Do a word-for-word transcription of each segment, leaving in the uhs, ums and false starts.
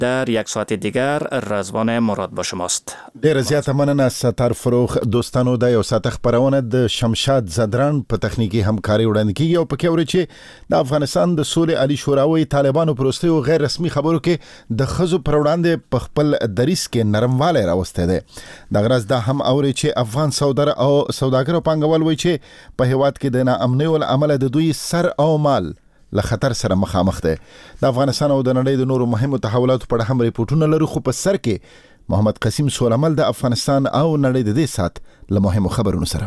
در یک ساعت دیگر رضوان مراد با شماست. ډیر زیاته مننه ستار فروغ. دوستانو د یو ساعت خبرونه د شمشاد زدران په تخنیکی همکاري وړاندې کیږي او پکې ورې چې د افغانستان د سولې عالی شوراوي طالبانو پروستي او غیر رسمي خبرو کې د خزو پر وړاندې په خپل دریس کې نرمواله راوسته ده. د غرض دا هم اوري چې افغان سوداګر او سوداګر پنګوال وایي چې په هیواد کې د ناامنۍ او عمل د دوی سر او مال له خطر سره مخامخ ده. د افغانستان او د نړۍ د نورو مهمو تحولاتو په اړه هم ریپورتونه لرو، خو په سر کې محمد قسیم سولمل د افغانستان او نړۍ د دې سات له مهمو خبرونو سره.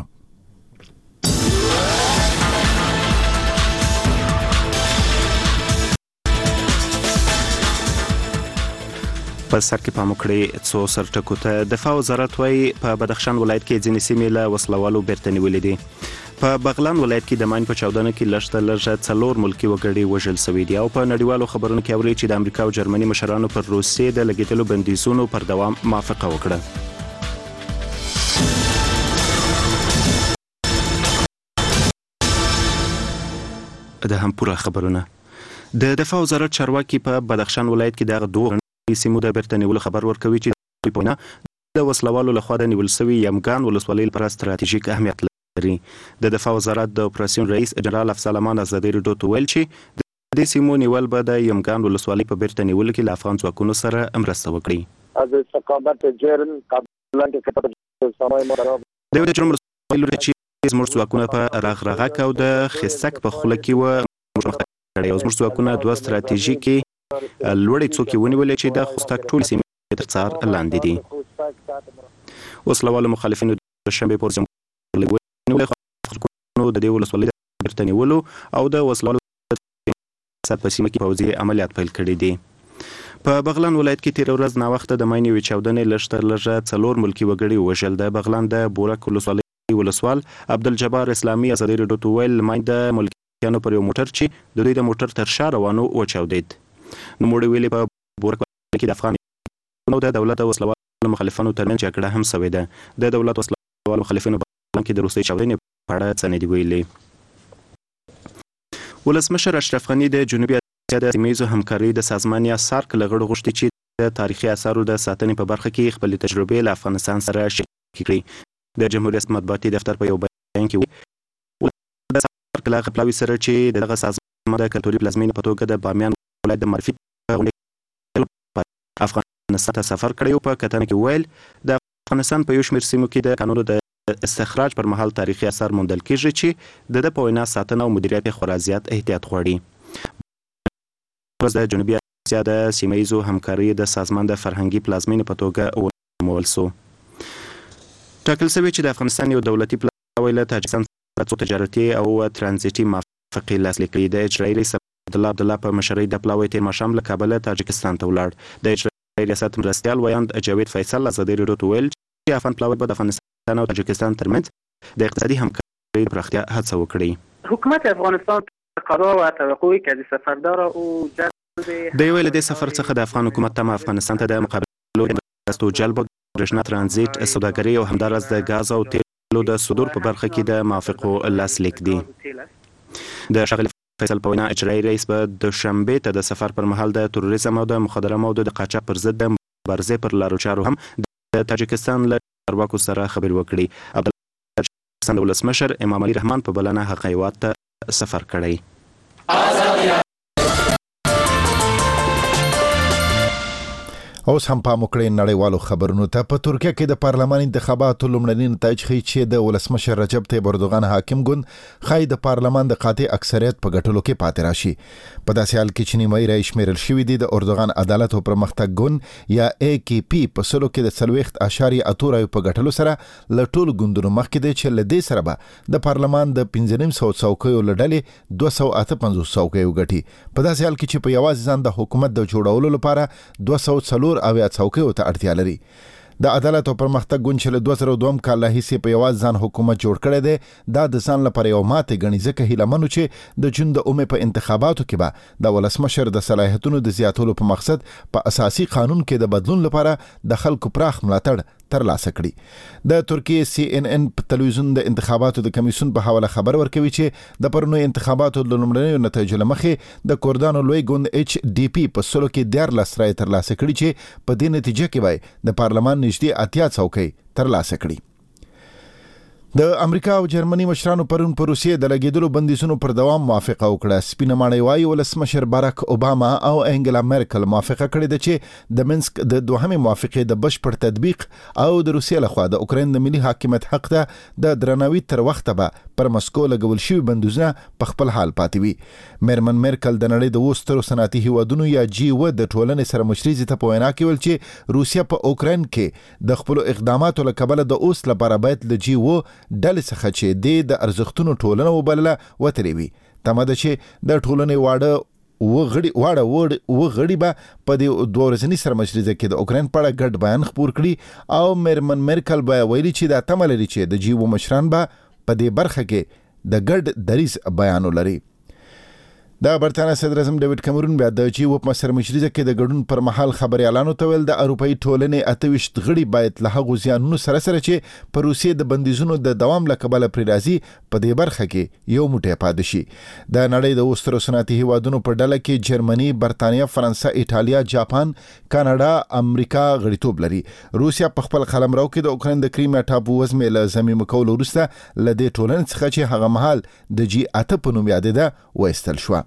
په سر کې پام وکړئ څو سرټکو ته. دفاع وزارت وايي په بدخشان ولایت کې ځینې سیمې له وسلوالو بیرته نیولې دي. په بغلان ولایت کې د ماین په چاودنه کې لږ تر لږه څلور ملکي وګړي وژل شوي دي. او په نړیوالو خبرونو کې اوري چې د امریکا او جرمني مشرانو پر روسیې د لګیدلو بندیزونو پر دوام موافقه وکړه. د هم پوره خبرونه. د دفاع وزارت چارواکي په بدخشان ولایت کې د دوه سیمو د بیرته نیولو خبر ورکوي چې په پوینه د وسلوالو لخوا د نیول شوي یمګان ولسوالۍ لپاره ستراتیژیک اهمیت لري. د دفاع وزارت د اپریشن رئیس جنرال افضل امان ازادي رادیو ته ویل چې د دې سیمو نیول به د یمګان ولسوالۍ په بیرته نیولو کې له افغان ځواکونو سره مرسته وکړي. از ثقافت جرم قبلا کې سمای مراد د دې جرم ولري چې زموږ ځواکونه په رغرغه او د خسک په خوله کې و مخکړي او زموږ ځواکونه دوه ستراتیژیکي لوړې څوکې ونیولې چې د خوستک ټول سیمې تر څار لاندې دي. وسلوالو مخالفینو د شنبې پر ځم نو د دې ولسوالۍ د بیرته نیولو او د وسلوالو په سیمه کې پوځي عملیات پیل کړي دي. په بغلان ولایت کې تیر ورځ نا وخت د ماین یوې چاودنې لږ تر لږه څلور ملکي وګړي وژل. د بغلان د بورک ولسوالۍ ولسوال عبدالجبار اسلامي ازادي رادیو ته ویل ماین د ملکیانو پر یو موټر چې د دوی د موټر تر شا روانو وچاودید. نو موږ ویلي په بورک کې د افغان نو د دولت او وسلوالو مخالفانو ترمنځ جګړه هم شوې ده. د دولت وسلوالو مخالفینو په کې د روسي چاودنې په اړه څه نه دی ویلي. ولسمشر اشرف غني د جنوبي اسیا د سیمه‌ییزو همکارۍ د سازمان یا سارک له غړو غوښتي چې د تاریخي آثارو د ساتنې په برخه کې خپل تجربې له افغانستان سره شریک کړي. د جمهوریت مطبوعاتي دفتر په یو بیان کې ویلي د سارک له غړو سره چې دغه سازمان د کلتوري پلازمینې په توګه د بامیان ولایت د معرفي افغانستان ته سفر کړی او په کتنه کې ویل د افغانستان په یو شمېر سیمو کې د قانون د استخراج پر مهال تاریخي اثار موندل کېږي چې د د په وینا ساتنه او مدیریت خورا زیات احتیاط غواړي. د جنوبي اسیا د سیمه‌ییزو همکارۍ د سازمان د فرهنګي پلازمینې په توګه ونومول شو. ټاکل شوی چې د افغانستان یو دولتي پلاوی له تاجکستان سره څو تجارتي او ترانزیتي موافقې لاسلیک کړي. د اجرایي رئیس عبدالله عبدالله په مشرۍ د پلاوی تیر ماښام له کابله تاجکستان ته ولاړ. د اجرایي ریاست مرستیال ویاند جاوید فیصل ازادي رادیو ته ویل چې افغان پلاوی به د افغانستان او تاجکستان ترمنځ د اقتصادي همکارۍ پراختیا هڅه وکړي. حکومت افغانستان قرار و توقعی که د سفردار او د یو له دې سفر څخه د افغان حکومت تم افغانستان ته د مقابلو مرستو جلب برېښنا ترانزیت سوداګري او همدارس د غاز او تیلو د صدور په برخه کې د موافقو لاسلیک دي. د ښاغلي فیصل په وینا اجرایي رئیس به د شنبې ته د سفر پر مهال د تروریزم او د مخدره موادو د قاچاق پر ضد د مبارزې پر لارو چارو هم د تاجکستان له چارواکو سره خبرې وکړي. عبدالله د ولسمشر امام علي رحمان په بلنه هغه هیواد ته سفر کړی. اوس هم پام وکړئ نړیوالو خبرونو ته. په ترکیه کې د پارلمان انتخاباتو لومړني نتایج ښیي چې د ولسمشر رجب طیب اردوغان حاکم ګوند ښایي د پارلمان د قاطع اکثریت په ګټلو کې پاتې راشي. په داسې حال کې چې نیمایي رایې شمیرل شوي دي، د اردوغان عدالت او پرمختګ ګوند یا ای کی پی په سلو کې د څلوېښت اعشاریه اته رایو په ګټلو سره له ټولو ګوندونو مخکې دی چې له دې سره به د پارلمان د پنځه نیم سوه څوکیو له ډلې دوه سوه اته پنځوس څوکۍ وګټي. په داسې حال کې چې په یوازې ځان د حکومت د جوړولو لپاره دوه سوه څلور اویا څوکیو ته اړتیا لري. د عدالت او پرمختګ ګوند چې له دوه زره دوه کال راهیسې په یوازې ځان حکومت جوړ کړی دی، دا د ځان لپاره یو ماتې ګڼي، ځکه هیله منو چې د جون د اومې په انتخاباتو کې به د ولسمشر د صلاحیتونو د زیاتولو په مقصد په اساسي قانون کې د بدلون لپاره د خلکو پراخ ملاتړ ترلاسه کړي. د ترکیه سی ان ان په تلویزیون د انتخاباتو د کمیسیون په حواله خبر ورکوي چې د پرونی انتخاباتو د لومړنیو نتایجو لمخې د کردانو لوی ګوند ایچ ډي پی په سلو کې دیارلس رایې ترلاسه کړي چې په دې نتیجه کې وای د پارلمان نږدې اتیا څوکۍ ترلاسه کړي. د امریکا او جرمني مشرانو پرون پر روسیې د لګیدلو بندیزونو پر دوام موافقه وکړه. سپینه ماڼۍ وايي ولسمشر باراک اوباما او انګلا میرکل موافقه کړې ده چې د منسک د دوهمې موافقې د بشپړ تطبیق او د روسیې لخوا د اوکراین د ملي حاکمیت حق ته د درناوي تر وخته به پر مسکو لګول شوي بندیزونه په خپل حال پاتې وي. میرمن میرکل د نړۍ د وسترو صنعتي هیوادونو یا جی و د ټولنې سره مشري ته په وینا کې ویل چې روسیه په اوکراین کې د خپل اقداماتو له کبله د اوس لپاره باید له جی و ډلې څخه چې د ارزښتونو ټولنه وبلله وتري وي. تمه ده چې د ټولنې واړه وغړي واړه وغړي به په دې دوه ورځني سرمشريزه کې د اوکراین په اړه ګډ بیان خپور کړي او میرمن میرکل به ویلي چې دا تمه لري چې د جی و مشران به په دې برخه کې د ګډ دریز بیان ولري. د برتانیا صدر اعظم ډیوډ کیمرون بیا د جی و په سرمشريزه کې د ګډون پر مهال خبريالانو ته ویل د اروپאי ټولنې اته ویشت غړي باید له هغو زیانونو سره سره چې په روسیې د بندیزونو د دوام له کبله پرې راځي په دې برخه کې یو موټی پاتې شي. د نړۍ د وسترو صنعتي هیوادونو په ډله کې جرمني، برتانیا، فرانسه، ایټالیا، جاپان، کاناډا، امریکا غړیتوب لري. روسیا په خپل قلمرو کې د اوکراین د کریمیا ټاپو وزمې له ضمیمه کولو وروسته له دې ټولنې څخه چې هغه مهال د جی اته په نوم یادېده وایستل شوه.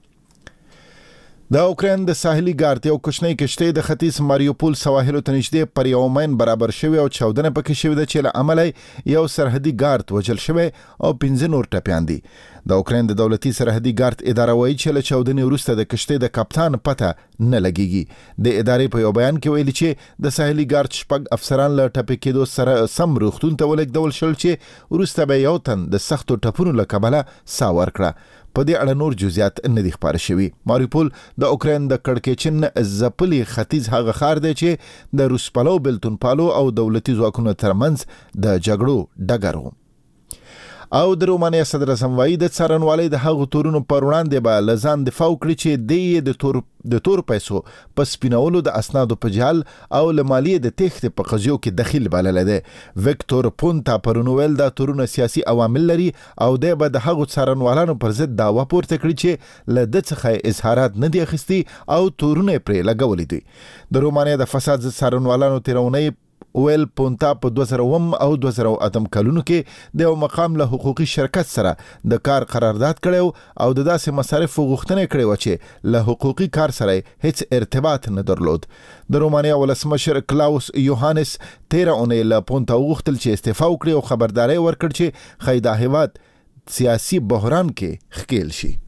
د اوکراین د ساحلي ګارد یو کوچنی کشتۍ د ختیځ ماریوپول سواحلو ته نږدې پر یو مین برابر شوی او چاودنه پکې شوې ده چې له امله یو سرحدي ګارد وژل شوی او پنځه نور ټپیان دي. د اوکراین د دولتي سرحدي ګارد اداره وایي چې له چاودنې وروسته د کشتۍ د کپتان پته نه لګیږي. د ادارې په یو بیان کې ویلي چې د ساحلي ګارد شپږ افسران له ټپي کېدو سره سم روغتون ته ولېږدول شول چې وروسته به یو تن د سختو ټپونو له کبله ساه ورکړه. په دې اړه نور جزئیات نه دي خپاره شوي. ماریوپول د اوکراین د کړکېچن ځپلي ختیځ هغه ښار دی چې د روسپلو، بلتون پالو او دولتي ځواکونو ترمنځ د جګړو ډګر و. او د رومانیا صدر اعظم وایي د څارنوالۍ د هغو تورونو پر وړاندې به له ځان دفاع وکړي چې دی د تور د تور پیسو په سپینولو د اسنادو په جال او له مالیې د تېښتې په قضیو کې دخیل بللی دی. ویکتور پونتا پرون ویل دا تورونه سیاسي عوامل لري او دی به د هغو څارنوالانو پر ضد دعوه پورته کړي چې له ده څخه اظهارات نه دي اخیستي او تورونه یې پرې لګولي دي. د رومانیا د فساد ضد څارنوالانو تېرونۍ ویل پونتا په دوه زره اووه او دوه زره اتم کلونو کې د یو مقام له حقوقي شرکت سره د کار قرارداد کړی او د داسې مصارفو غوښتنه کړې وه چې له حقوقي کار سره هیڅ ارتباط نه درلود. د رومانیا ولسمشر کلاوس یوهانس تیره اونۍ له پونتا وغوښتل چې استعفا وکړي او خبرداری ورکړ چې ښایي دا هیواد سیاسي بحران کې ښکیل شي.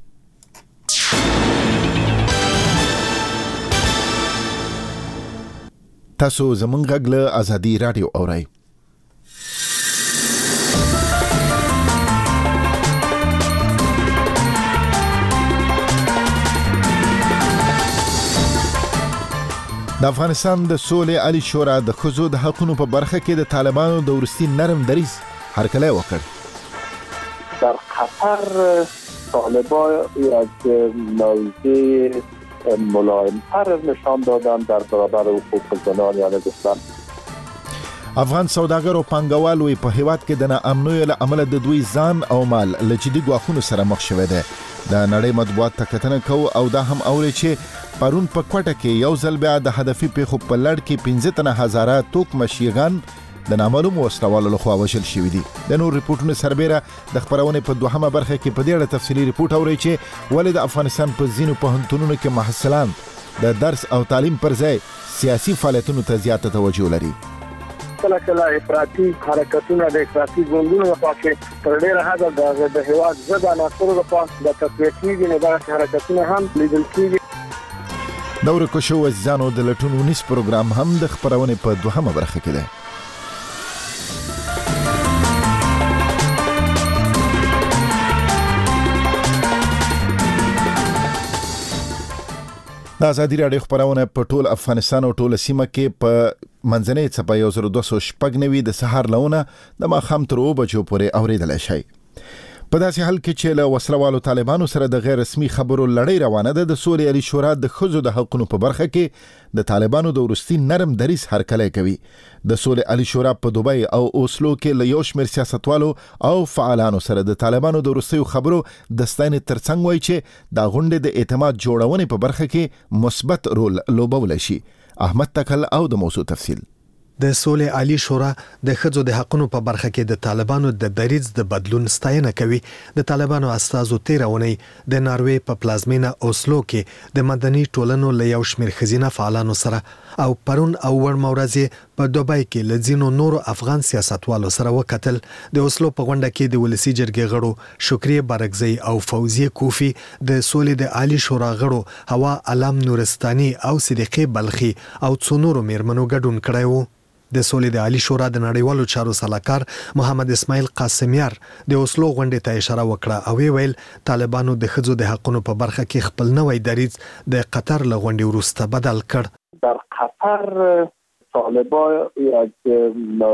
تاسو زمونږ غږ له ازادي رادیو اورئ. د افغانستان د سولې عالی شورا د ښځو د حقونو په برخه کې د طالبانو د وروستي نرم دریځ هرکلی وکړ. در قطر طالبان یک موضوع ملایم‌تر نشان دادن در برابر حقوق زنان، یعنی گفتن افغان سوداګر او پانګوال وي په هیواد کې د ناامنیو له امله د دوی ځان او مال له جدي ګواښونو سره مخ شوی دی. د نړۍ مطبوعات ته کتنه کوو او دا هم اوري چې پرون په کوټه کې یو ځل بیا د هدفي پیښو په لړ کې پنځه تنه هزاره توک مشیغان د نامعلومو وسلوالو لخوا وژل شوي دي. د نور ریپورټونو سربیره د خپرونې په دوهمه برخه کې په دې اړه تفصیلي ریپورټ اورئ چې ولې د افغانستان په ځینو پوهنتونونو کې محصلان د درس او تعلیم پر ځای سیاسي فعالیتونو ته زیاته توجه لري. کله کله افراطي حرکتونه د افراطي ګوندونو لخوا چې تر ډېره حده د هېواد ضد عناصرو لخوا د تقویه کېږي، نو دغسې حرکتونه هم لیدل کېږي. د ورکو شوو عزیزانو د لټون ونیس پروګرام هم د خپرونې په دوهمه برخه کې دی. د ازادي راډیو خپرونه په ټول افغانستان او ټول سیمه کې په منځنۍ څپه یو زر دوه سوه شپږ نوي د سهار لونه د ماښام تر اوه بجو پورې اورېدلی شئ. په داسې حال کې چې له وسلوالو طالبانو سره د غیر رسمي خبرو لړۍ روانه ده، د سولې عالي شورا د ښځو د حقونو په برخه کې د طالبانو د وروستي نرم دریځ هرکلی کوي. د سولې عالي شورا په دوبۍ او اوسلو کې له یو شمېر سیاستوالو او فعالانو سره د طالبانو د وروستیو خبرو د ستاینې ترڅنګ وایي چې دا غونډې د اعتماد جوړونې په برخه کې مثبت رول لوبولی شي. احمد تکل او د موضوع تفصیل. د سولې عالی شورا د ښځو د حقونو په برخه کې د طالبانو د دریځ د بدلون ستاینه کوي. د طالبانو استازو تیره اونۍ د ناروې په پلازمینه اوسلو کې د مدني ټولنو له یو شمېر ښځینه فعالانو سره او پرون او وړمه ورځ په دوبۍ کې له ځینو نورو افغان سیاستوالو سره وکتل. د اوسلو په غونډه کې د ولسی جرګې غړو شکریه بارکزی او فوزیه کوفی، د سولې د عالی شورا غړو هوا علم نورستاني او صدیقه بلخي او څو نورو میرمنو ګډون کړی و. د سولې د عالی شورا د نړیوالو چارو سلاکار محمد اسماعیل قاسمیار د اوسلو غونډې ته اشاره وکړه او ویل طالبانو د ښځو د حقونو په برخه کې خپل نوی دریځ د قطر له غونډې وروسته بدل کړ. در قطر طالبان یک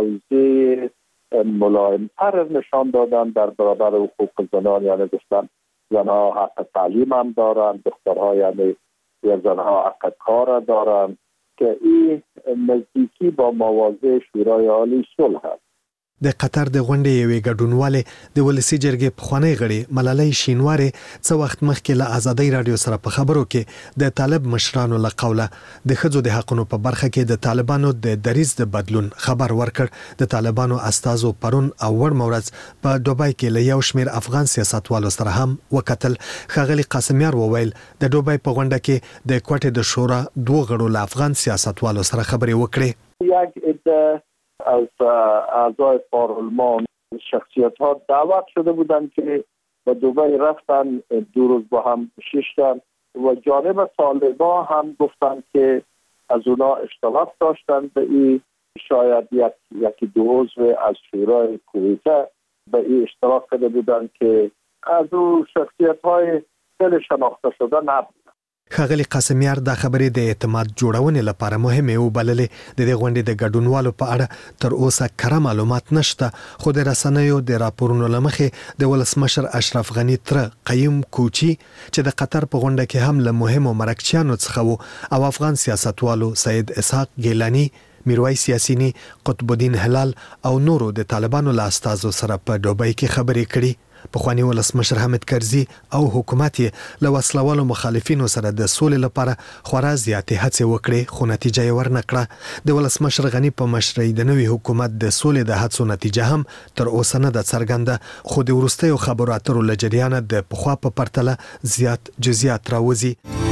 موضوع ملایم‌تر نشان دادن در برابر حقوق زنان، یعنی گفتن زنها حق تعلیم هم دارن، دخترها یعنی یا زنها حق کار دارن که این نزدیکی با مواضع شورای عالی صلح است. د قطر د غونډې یوې ګډونوالې د ولسی جرګې پخوانی غړي ملالۍ شینواري څه وخت مخکې له ازادۍ رادیو سره په خبرو کې د طالب مشرانو له قوله د ښځو د حقونو په برخه کې د طالبانو د دریځ د بدلون خبر ورکړ. د طالبانو استازو پرون او وړمه ورځ په دوبۍ کې له یو شمېر افغان سیاستوالو سره هم وکتل. ښاغلي قاسمیار وویل د دوبۍ په غونډه کې د کوټې د شورا دوه غړو له افغان سیاستوالو سره خبرې وکړې. یک عده از اعضای پارلمان شخصیت ها دعوت شده بودند که به دبی رفتن، دو روز با هم ششتن و جانب طالبان هم گفتند که از اونا اشتراک داشتند به این، شاید یک یکی دو عضو از شورای کویته به این اشتراک کرده بودند که از اون شخصیت های خیلی شناخته شده نبود. ښاغلي قاسمیار دا خبرې د اعتماد جوړونې لپاره مهمه وبللې. د دې غونډې د ګډونوالو په اړه تر اوسه کره معلومات نشته، خو د رسنیو د راپورونو لمخې د ولسمشر اشرف غنی تر قیم کوچی چې د قطر په غونډه کې هم له مهمو مرکچیانو څخه وو او افغان سیاستوالو سید اسحاق ګیلانی، میرویس یاسینی، قطب الدین هلال او نورو د طالبانو له استازو سره په دوبۍ کې خبرې کړي. پخوانی ولسمشر حامد کرزي او حکومت له وسلوالو مخالفینو سره د سولې لپاره خورا زیاتې هڅې وکړې، خو نتیجه یې ورنکړه. د ولسمشر غنی په مشرۍ د نوي حکومت د سولې د هڅو نتیجه هم تر اوسه نه ده څرګنده، خو د وروستیو خبرو اترو له جریانه د پخوا په پرتله زیات جزئیات راوځي.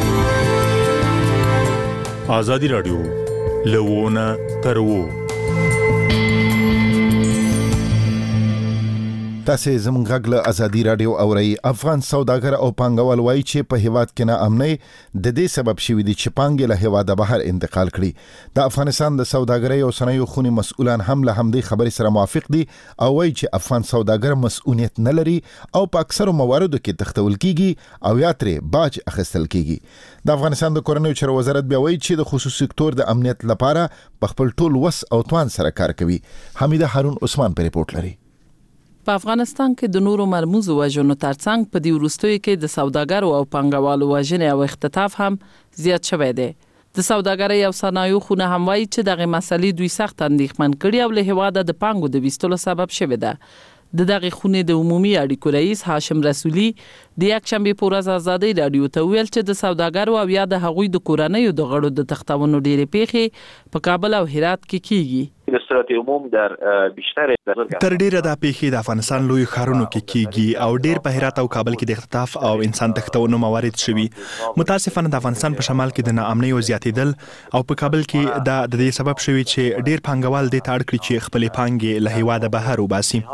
آزادی رادیو لوونه تر وو. تاسې زموږ غږ له ازادي رادیو اورئ. افغان سوداګر او پانګوال وایي چې په هیواد کې ناامنۍ د دې سبب شوي دي چې پانګې له هیواده بهر انتقال کړي. د افغانستان د سوداګرۍ او صنایعو خونې مسؤلان هم له همدې خبرې سره موافق دي او وایي چې افغان سوداګر مسؤلیت نه لري او په اکثرو مواردو کې تښتول کیږي او یا ترې باج اخیستل کیږي. د افغانستان د کورنیو چارو وزارت بیا وایي چې د خصوصي سکتور د امنیت لپاره په خپل ټول وس او توان سره کار کوي. حمیده هارون عثمان په ریپورت لري. په افغانستان کې د نورو مرموزو وژنو ترڅنګ په دې وروستیو کې د سوداګرو او پانګوالو وژنې او اختطاف هم زیات شوی دی. د سوداګرۍ او صنایعو خونه هم وایي چې دغه مسلې دوی سخت اندېښمن کړي او له هیواده د پانګو د ویستلو سبب شوی ده. د دغه خونې د عمومي اړیکو رئیس هاشم رسولي د یک شنبه په ورځ ازادۍ رادیو ته ویل چې د سوداګرو او یا د هغوی د کورنیو د غړو د تختونو ډېرې پیښې په کابل او هرات کې کیږي. به صورت عموم در بیشتر تر ډیره د پیښې د افغانستان لوی ښارونو کې کیږي او ډیر په هرات او کابل کې د اختطاف او انسان تښتونو موارد شوي. متاسفانه د افغانستان په شمال کې د ناامنۍ او زیاتېدل او په کابل کې د د دې سبب شوي چې ډیر پانګوال دې ته اړ کړي چې خپلې پانګې له هیواده بهر وباسي.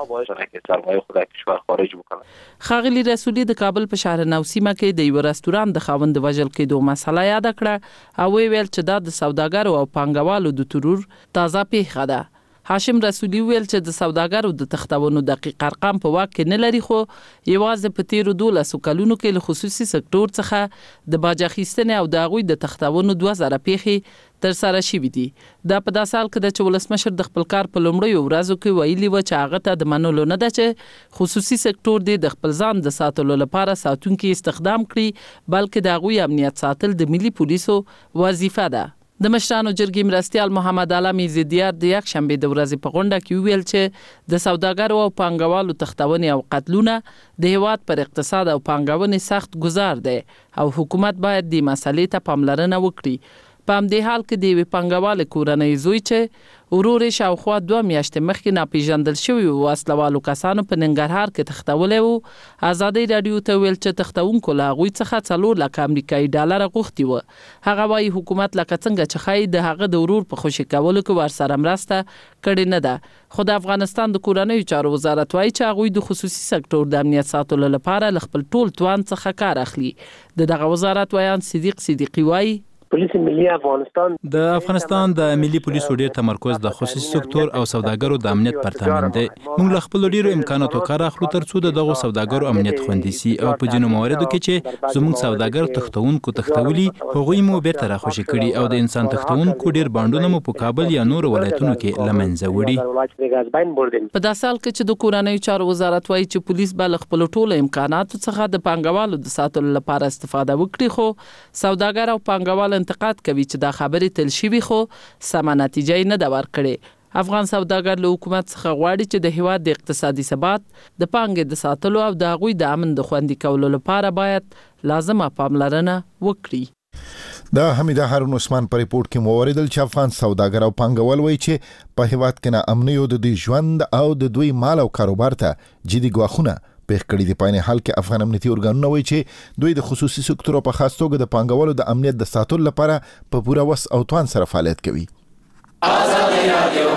ښاغلي رسولي د کابل په شهر نو سیمه کې د یو رستوران د خاوند د وژل کېدو مسله یاد کړه او ویل چې دا د سوداګرو او پانګوالو د ترور تازه پیښه ده. هاشم رسولي ویل چې د سوداګرو د تختونو دقیق ارقام په واک کې نه لري، خو یوازې په تیرو دولسو کلونو کې له خصوصي سکتور څخه د باج اخیستنې او د هغوی د تختونو دوه زره پیښې تر سره شوي دي. دا په داسې حال کې ده چې ولسمشر د خپل کار په لومړیو ورځو کې ویلي و چې هغه ته د منلو نه ده چې خصوصي سکتور دې د خپل ځان د ساتلو لپاره ساتونکي استخدام کړي، بلکې د هغوی امنیت ساتل د ملي پولیسو وظیفه ده. د مشرانو جرګې مرستیال محمد علي میزدیار د یک شنبې د ورځې په غونډه کې ویل چې د سوداګرو او پانګوالو تختونې او قتلونه د هیواد پر اقتصاد او پانګونې سخت گزار دی او حکومت باید د مسلې ته پاملرنه وکړي. په همدې حال کې د یوې پانګوالې کورنۍ زوی چې ورور یې شاوخوا دوه میاشتې مخکې ناپېژندل شوي وسلوالو کسانو په ننګرهار کې تختولی و، ازادۍ راډیو ته ویل چې تختونکو له هغوی څخه څلور لکه امریکایي ډالره غوښتي وه. هغه وایي حکومت لکه څنګه چې ښایي د هغه د ورور په خوشي کولو کې ورسره مرسته کړې نه ده، خو د افغانستان د کورنیو چارو وزارت وایي چې هغوی د خصوصي سکتور د امنیت ساتلو لپاره له خپل ټول توان څخه کار اخلي. د دغه وزارت ویان صدیق صدیقي وایي پولیس ملي افغانستان د افغانستان د ملي پولیسو ډیر تمرکز د خصوصي سکتور او سوداګرو د امنیت پر تامین دی. موږ له خپل ډیرو امکاناتو کار اخلو ترڅو د دغو سوداګرو امنیت خوندي سي او په ځینو مواردو کې چې زموږ سوداګر تختونکو تختولي هغوی مو بیرته راخوشي کړي او د انسان تختونکو ډیر باندونه مو په کابل یا نور ولایتونو کې لمنځه وړي. په داسې حال کې چې د کورنیو چارو وزارت وایي چې پولیس به له خپل ټولو امکاناتو څخه د پانګوالو د ساتلو لپاره استفاده وکړي، خو سوداګر او پانګوال انتقاد کوي چې دا خبرې تل شوي خو سمه نتیجه نه ده ورکړې. افغان سوداګر له حکومت څخه غواړي چې د هیواد د اقتصادي ثبات، د پانګې د ساتلو او د هغوی د امن د خوندي کولو لپاره باید لازمه پاملرنه وکړي. د حمیده هارون عثمان په ریپورت کې مو اوریدل چې افغان سوداګر او پانګوال وایي چې په هیواد کې نه امنیت او د دوی ژوند او د دوی مال او کاروبار ته جدي ګواښونه پیښ کړي دي. په حال کې افغان امنیتي ارګانونه وایي چې دوی د خصوصي سکتور په خاص توګه د پانګوالو د امنیت د ساتلو لپاره په پوره وس او توان سره فعالیت کوي. ازادي رادیو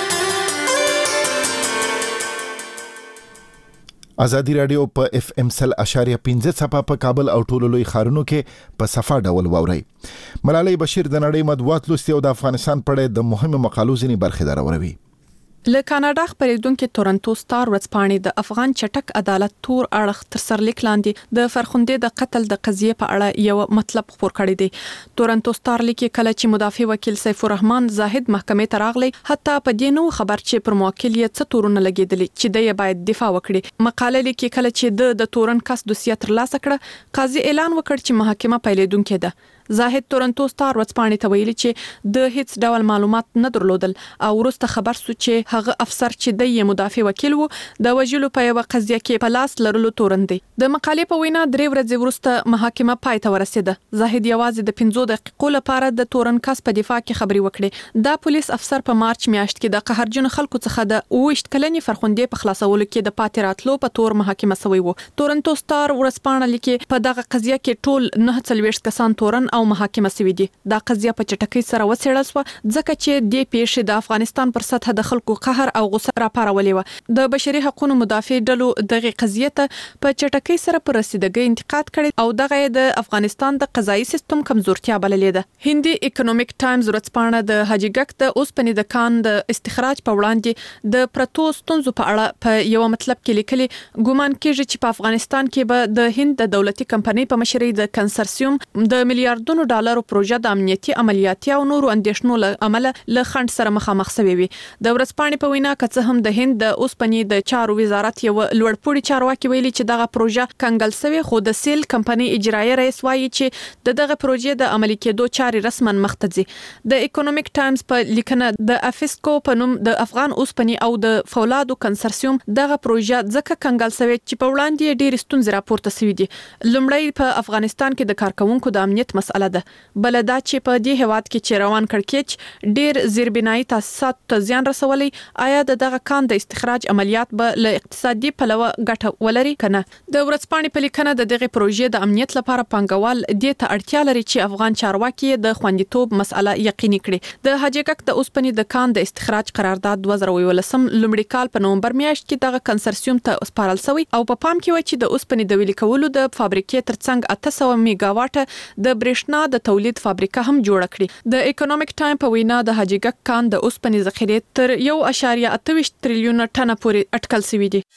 ازادي رادیو په اف ام سل اشاریه پنځه صفه په کابل او ټولو لوی ښارونو کې په صفه ډول واوري. ملالۍ بشیر د نړۍ مطبوعات لوستي او د افغانستان په اړه د مهمو مقالو ځینې برخې دراوروي. له کاناډا خبرېدونکو تورنټو سټار ورځپاڼې د افغان چټک عدالت تور اړخ تر سرلیک لاندې د فرخندې د قتل د قضیې په اړه یو مطلب خبر کړی دی. تورنټو سټار لیکي کله چې مدافع وکیل سیف الرحمن زاهد محکمې ته راغلی، حتی په دې نو خبر چې پر موکل یې څه تورونه لګیدل چې د باید دفاع وکړي. مقاله لیکي کله چې د د تورن کس دوسیه ترلاسه کړه، قاضي اعلان وکړ چې محاکمه پیلېدونکې ده. زاهد تورنټو سټار ورځپاڼې ته ویلي چې د هیڅ ډول معلومات نه درلودل او وروسته خبر سو چې هغه افسر چې د مدافع وکیل وو د وژلو په یو قضیه کې په لاس لرلو تورن دی. د مقالې په وینا درې ورځې وروسته محاکمه پای ته ورسېده. زاهد یوازې د پنځو دقیقو لپاره د تورن کس په دفاع کې خبري وکړې. دا پولیس افسر په مارچ میاشت کې د قهرجن خلکو څخه د اوویشت کلنې فرخندې په خلاصولو کې د پاتې راتلو په تور محاکمه شوی وو. تورنټو سټار ورځپاڼه لیکي په دغه قضیه کې ټول نه څلوېښت کسان تورن او محاکمه شوي دي. دا قضیه په چټکۍ سره وڅېړل شوه ځکه چې د پیښې د افغانستان پر سطح د خلکو قهر او غوسه راپارولې وه. د بشري حقوقو مدافع ډلو دغه قضیه ته په چټکۍ سره پر رسیدګۍ انتقاد کړي او دغه د افغانستان د قضایي سیستم کمزورتیا بللې ده. هندي اکونومیک ټایمز ورځپاڼه د حاجي ګک د اوسپنې د کان د استخراج په وړاندې د پرتو ستونزو په اړه په یو مطلب کې لیکلي، ګومان کېږي چې په افغانستان کې به د هند د دولتي کمپنۍ په مشرۍ د کنسرسیوم د میلیارډونو ډالرو پروژه د امنیتي عملیاتي او نورو اندیشنو له امله له خنډ سره مخامخ شوی وي. د ورځپاڼې په وینا که څه هم د هند د اوسپنې د چارو وزارت یو لوړپوړي چارواکي ویلي چې دغه پروژه کنګل شوی، خو د سیل کمپنۍ اجرایي رئیس وایي چې دغه پروژې د عملي کېدو چارې رسما مخ ته ځي. د اکونومیک ټایمز په لیکنه د افسکو په نوم د افغان اوسپنې او د فولادو کنسرسیوم دغه پروژه ځکه کنګل شوی چې په وړاندې ډېر ستونزې راپورته شوې دي. لومړی په افغانستان کې د کارکونکو د امنیت مسله ده، بل دا چې په دې هواد کې چې روان کړکېچ ډېر زیربنایي تاسیسات ته زیان رسولي، آیا د دغه کان د استخراج عملیات به له اقتصادي پلوه ګټه ولري کنه؟ د ورځپاڼې په لیکنه د دغه پروژې د امنیت لپاره پانګوال دې ته اړتیا لري چې افغان چارواکي د خوندیتوب مسله یقیني کړي. د حاجي ګک د اوسپنې د کان د استخراج قرارداد دوه زره یولسم لومړي کال په نومبر میاشت کې دغه کنسرسیوم ته سپارل شوی او په پام کې و چې د اوسپنې د ویلي کولو د فابریکې ترڅنګ اته سوه میگا واټه د برېښنا برېښنا د تولید فابریکه هم جوړ کړې. د اکونومیک ټایم په وینا د حاجی ګک کان د اوسپنې ذخیرې تر یو اعشاریه اته ویشت تریلیونه ټنه پورې اټکل شوی دی.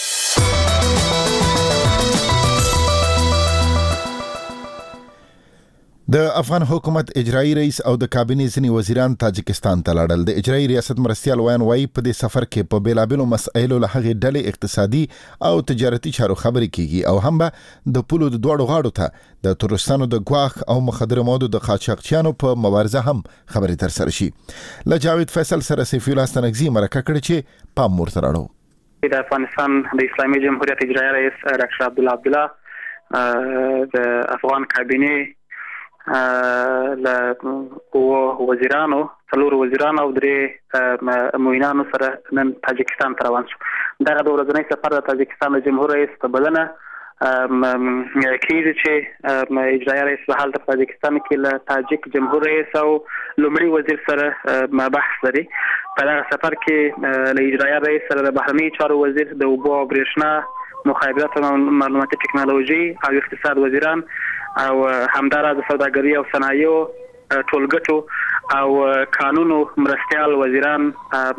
د افغان حکومت اجرایی رئیس او د کابینې ځینې وزیران تاجکستان ته لاړل. د اجرایی ریاست مرستیال وایي وایي په دې سفر کې په بیلابیلو مسایلو له هغې ډلې اقتصادي او تجارتي چارو خبرې کیږي او هم به د پولو د دوړو غاړو ته د تورستانو د ګواښ او مخدره موادو د قاچاقچیانو په مبارزه هم خبرې تر سره شي. له جاوید فیصل سره سیفی الله ستنګزي مرکه کړې چې پام ورته راړو. د افغانستان د اسلامي جمهوریت اجرایی رئیس ډاکټر عبدالله عبدالله د افغان کابینې له قوو وزیرانو څلور وزیرانو او درې معاونانو سره نن تاجکستان ته روان شو. دغه د ورځنی سفر د تاجکستان د جمهور رئیس په بلنه کېږي چې اجرایی رئیس په حال د تاجکستان کې له تاجک جمهور رئیس او لومړي وزیر سره بحث لري. په دغه سفر کې له اجرایی رئیس سره د بهرني چارو وزیر د اوبو او برېښنا مخابرات او معلوماتي ټکنالوژي او اقتصاد وزیران او همدارا د سوداګرۍ او صنایعو ټولګټو او قانونو مرستیال وزیران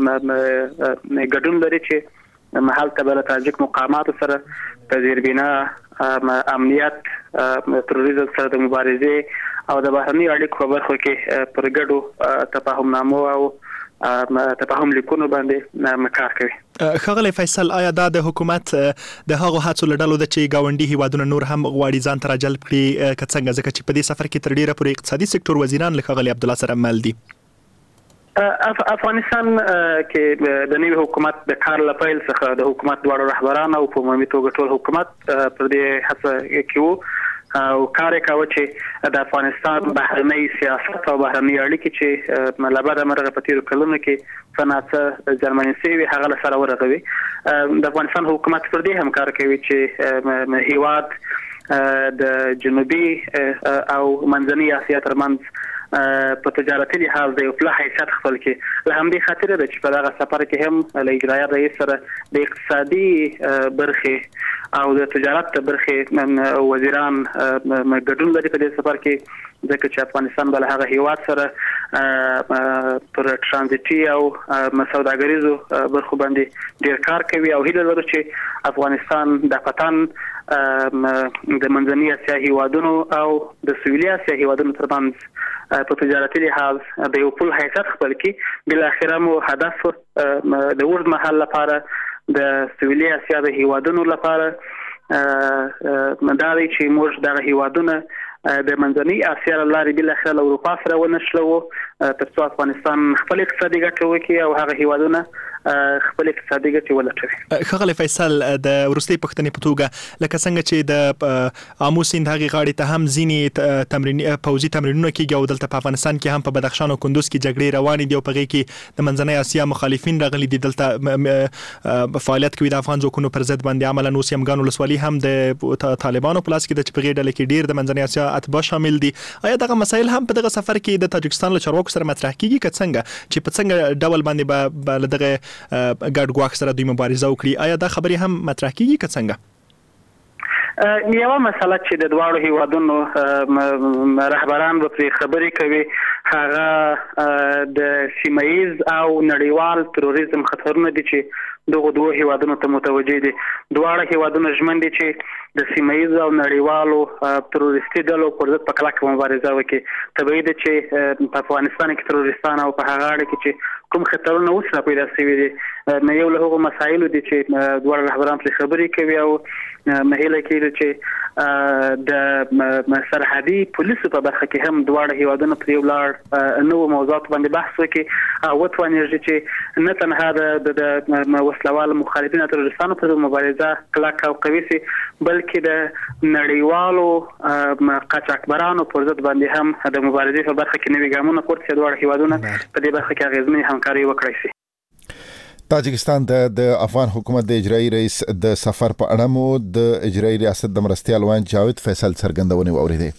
ګډون لري چې محل ته بل تاجک مقامات سره د زیربنا امنیت تروریزم سره د مبارزې او د بهرني اړیکو په برخو کې پر ګډو تفاهمنامو او تفاهم لیکونو باندې مکار کوي. خغلی فیصل، آیا دا د حکومت د هغو هڅو لړلو د چې گاونډي هیوادونه نور هم غواړي ځان ته راجلب کړي که څنګه، ځکه چې په دې سفر کې تر ډیره پورې اقتصادي سکتور وزیران له خغلی عبدالله سره مل دي؟ افغانستان کې د نوي حکومت د کار لپاره څخه د حکومت دواړو رهبران او په عمومي توګه ټول حکومت پر دې هڅه کوي او کار کوي چې د افغانستان بهرنی سیاست او بهرنی اړیکې چې ملابد مرغه په تیرو کلونو کې صنعت جرمني سوي هغه سره ورغوي. د افغانستان حکومت پر دې هم کار کوي چې هیواد د جنوبي او منځنۍ اسیا ترمنځ په تجارتي لحاظ د یو پله حیثیت خپل کې. له همدې خاطر ده چې په دغه سفر کې هم له اجرایی رئیس سره د اقتصادي برخې او د تجارت برخې وزیران ګډون لري په دې سفر کې، ځکه چې افغانستان بل هغه هیواد سره پر ترانزیتي او سوداګریزو برخو باندې ډیر کار کوي او هیله لري چې افغانستان د پتن د منځنۍ اسیا هیوادونو او د سویلي اسیا هیوادونو ترمنځ په تجارتي لحاظ د یو پل حیثیت خپل کې. بل اخره مو هدف د اوږد مهال لپاره د سویلي اسیا د هیوادونو لپاره دا دی چې موږ دغه هیوادونه د منځنۍ اسیا لارې بل اخره له اروپا سره ونښلو ترڅو افغانستان خپل اقتصادي ګټه وکړي او هغه هیوادونه خپل اقتصادي ګټه ولټوي. خغلی فیصل، د وروستي پښتنې په توګه لکه څنګه چې د آمو سیند هغې غاړې ته هم ځینې تمرین پوځي تمرینونه کېږي او دلته په افغانستان کې هم په بدخشان او کندوز کې جګړې روانې دي او په هغې کې د منځنۍ اسیا مخالفین راغلي دي، دلته فعالیت کوي د افغان ځواکونو پر ضد باندې. عملاً اوس یمګان ولسوالي هم د طالبانو په لاس کې ده چې په هغې ډله کې ډېر د منځنۍ اسیا اتباع شامل دي. آیا دغه مسایل هم په دغه سفر کې د تاجکستان له چارواکو سره مطرح کیږي که څنګه چې په څنګه ډول باندې به له دغه ګډ ګواښ سره دوی مبارزه وکړي؟ آیا دا خبرې هم مطرح کیږي که څنګه؟ یوه مسله چې د دواړو هیوادونو رهبران به پرې خبرې کوي هغه د سیمه ییز او نړیوال تروریزم خطرونه دي چې دغه دوه هیوادونو ته متوجه دي. دواړه هیوادونه ژمن دي چې د سیمه ییز او نړیوالو تروریستي ډلو پر ضد په کلکه مبارزه وکړي. طبیعي ده چې په افغانستان کې تروریستان او په هغه اړه کې چې کوم خطرونه اوس را پیدا شوي دي نو یو له هغو مسایلو دي چې دواړه رهبران پرې خبرې کوي او مهیله کېږي چې د سرحدي پولیسو په برخه کې هم دواړه هیوادونه پر یو لړ نوو موضوعاتو باندې بحث وکړي او وتوانېږي چې نه تنها د وسلوال مخالفینو تروریستانو پر مبارزه کلکه او قوي شي بلکې د نړیوالو قاچاقبرانو پر ضد باندې هم د مبارزې په برخه کې نوي ګامونه پورته شي. دواړه هیوادونه په دې برخه کې اغېزمنې همکاري وکړای شي. تاجکستان ته د افغان حکومت د اجرایی رئیس د سفر په اړه مو د اجرایی ریاست د مرستیال وان جاوید فیصل څرګندونې واوریدې.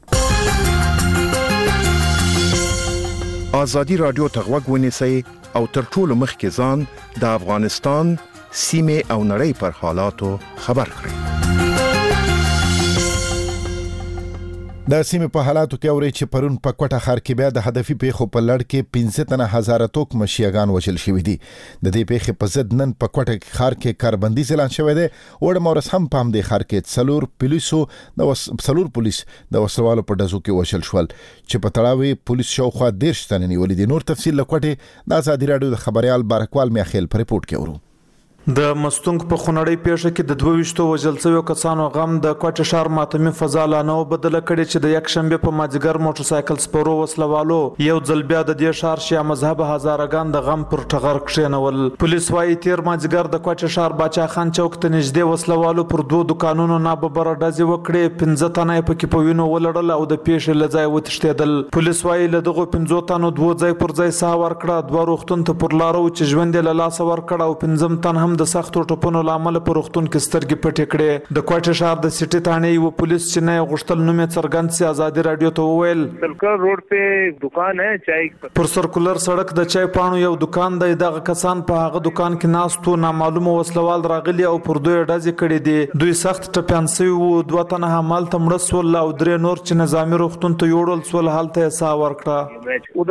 ازادي رادیو ته غوږ ونیسئ او تر ټولو مخکې ځان د افغانستان سیمې او نړۍ پر حالاتو خبر کړئ. د سیمې په حالاتو کې اوري چې پرون په کوټه ښار کې بیا د هدفي پیښو په لړ کې پنځه تنه هزاره توک مشیګان وژل شوي دي. د دې پیښې په ضد نن په کوټه ښار کې کاربندیز اعلان شوی دی. وړ مورس هم په همدې ښار کې څلور پولیسو د وس... څلور پولیس د وسلوالو په ډزو کې وژل شول چې په تړاو پولیس شاوخوا دېرش تنه نیولي دي. نور تفصیل له کوټې د ازادي راډیو د خبريال بارکوال میاخیل په ریپورت کې ورو. د مستونګ په خونړۍ پیښه کې د دوه ویشتو وژل شویو کسانو غم د کوټه ښار ماتمي فضا لا نه بدله کړي چې د یک شنبه په مازیګر موټر سایکل سپورو وسلوالو یو ځل بیا د دې ښار شیا مذهب هزارهګان د غم پر ټغر کښینول. پولیس وايي تیر مازیګر د کوټه ښار باچا خان چوک ته نږدې وسلوالو پر دوه دکانونو ناببره ډزې وکړې. پنځه تنه پکې په وینو ولړل او د پیښې له ځایه وتښتېدل. پولیس وايي له دغو پنځو تنو دوه ځای پر ځای ساه ورکړه، دوه روغتون ته پر لارو چې ژوند له لاسه ورکړ او پنځم تن هم د سختو ټپونو لامل په روغتون کې سترګې پټې کړې. د کوټه ښار د سټي تانې یو پولیس چې نه غشتل نوم یې څرګند سي ازادي رادیو ته وویل سرکل روډ په دکان ہے چای پر سرکولر سړک د چای پانو یو دکان دی. دغه کسان په هغه دکان کې ناستو نامعلومه وسلوال راغلي او پر دوی ډزې کړې دي. دوی سخت ټپیان سوي وو. دوه تنه همالته مړه سول او درې نور چې نظامي روغتون ته یوړل سول هلته یې ساه ورکړه.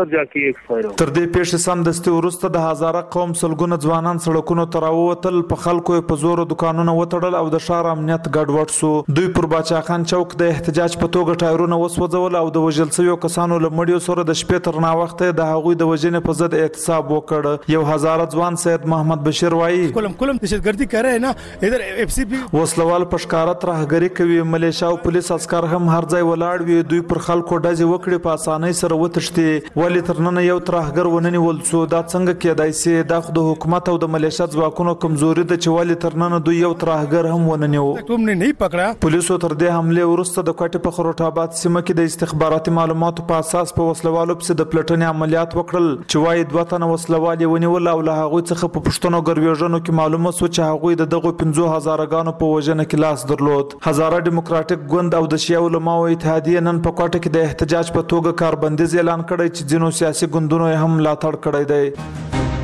تر دې پیښې سمدستي وروسته د هزاره قوم سلګونه ځوانان سړکونو ته راووتل. په خلکو په زور دکانونه وتړل او د ښار امنیت ګډوډ سو. دوی پر باچا خان چوک د احتجاج په توګه ټایرونه وسوځول او د وژل شویو کسانو له مړیو سره د شپې تر ناوخته د هغوی د وژنې په ضد احتساب وکړ. یو هزاره ځوان سید محمد بشیر وایي کلم کلم دهشتګردي کوي نه ادھر اف سی پی وسلوال په ښکارا ترهګری کوي. ملیشیا او پولیس عسكر هم هر ځای ولاړ وي. دوی پر خلکو ډزې وکړي په اسانۍ سره وتښتي. ولی تر نن یو ترهګر وننیول سو. دا څنګه کېدای سي؟ دا خو د حکومت او د ملیشیا ځواکونو کمزوري د چوالي تر نن دوی یو ترهګر هم وننیو. تم نه نه پکړه. پولیسو تر دې حمله وروسته د کوټې په خروټ آباد سیمه کې د استخباراتي معلوماتو په اساس په وسلوالو پسې د پلټنې عملیات وکړل چې وايي دوه تنه وسلوال ونیول او له هغوی څخه په پښتنو ګرویژنو کې معلومه سو چې هغوی د دغو پنځو هزارګانو په وژنه کې لاس درلود. هزاره ډیموکراټیک ګوند او د شیعه علماو اتحادیه نن په کوټه کې د احتجاج په توګه کاربندیز اعلان کړی چې ځینو سیاسي ګوندونو هم ملاتړ کړی دی.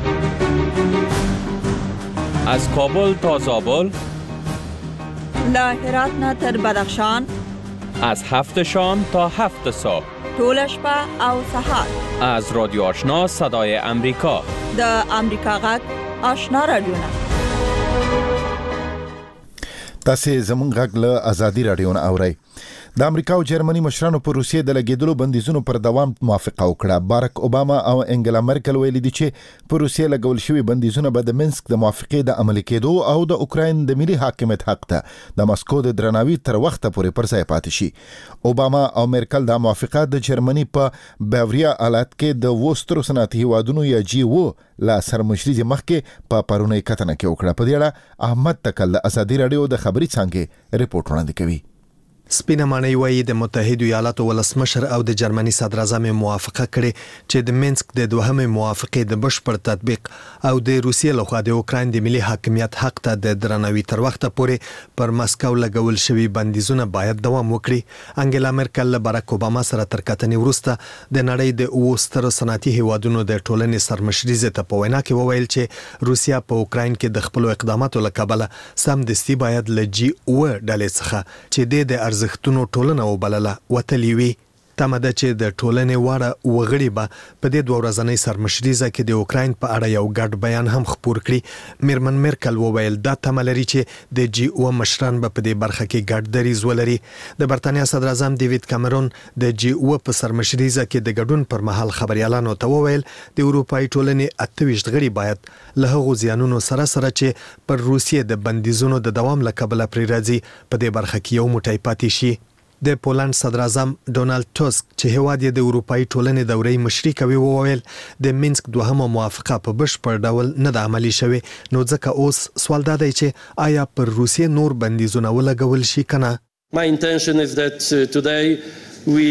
از کابل تا زابل، له هرات نه تر بدخشان، از هفت شام تا هفت صبح، ټول شپه او سهار، از رادیو آشنا صدای امریکا، د امریکا غږ آشنا رادیو نه. تاسو زموږ غږ له ازادي راډیو نه اورئ. د امریکا او جرمني مشرانو پر روسیې د لګیدلو بندیزونو پر دوام موافقه وکړه. بارک اوباما او انګلا مرکل ویلي دي چې پر روسیې لګول شوی بندیزونه به د منسک د موافقې د عملي کېدو او د اوکراین د ملي حاکمیت حق ته د مسکو د درناوي تر وخته پورې پر ځای پاتې شي. اوباما او مرکل د موافقه د جرمني په باوریا ایالت کې د وسترو صنعتي هیوادونو یا جی او لا سرمشري مخکې په پرونی کتنه کې وکړه. په دې اړه احمد تکل د ازادي راډیو د خبري څنګه ریپورت وړاندې کوي. سپینه معنی وایي د متحده ایالاتو ولسمشر او د جرمني صدر اعظم موافقه کړې چې د منسک د دوهمې موافقې د بشپړ تطبیق او د روسیې لخوا د اوکراین د ملي حاکمیت حق ته د درناوي تر وخته پورې پر مسکو لګول شوی بندیزونه باید دوام وکړي. انګلا مرکل له باراک اوباما سره تر کتنې وروسته د نړۍ د اوستر صنعتي هیوادونو د ټولنې سرمشري زته په وینا کې وویل چې روسیا په اوکراین کې د خپل اقداماتو له کبله سمدستي باید له جی او ډلې څخه چې د ارزښتونو ټولنه وبلله وتلی وي. تمه ده چې د ټولنې واړه وغړي به په دې دوه ورځنۍ سرمشریزه کې د اوکراین په اړه یو ګډ بیان هم خپور کړي. میرمن مرکل وویل دا تمه لري چې د جی او مشران به په دې برخه کې ګډ دریځ ولري. د برتانیا صدر اعظم ډیوید کامرون د جی او په سرمشریزه کې د ګډون پر مهال خبريالانو ته وویل د اروپאי ټولنې اته ویشت غړي باید له هغو زیانونو سره سره چې پر روسیې د بندیزونو د دوام له کبله پرې راځي په دې برخه کې یو موټی پاتې شي. د پولند صدر اعظم ډونالد ټاسک چې هیواد یې د اروپאי ټولنې دورې مشري کوي وویل د منسک دوهمه موافقه په بشپړ ډول نه د عملي شوی، نو ځکه اوس سوال دا دی چې آیا پر روسیې نور بندیزونه ولګول شي کنه. My intention is that uh, today we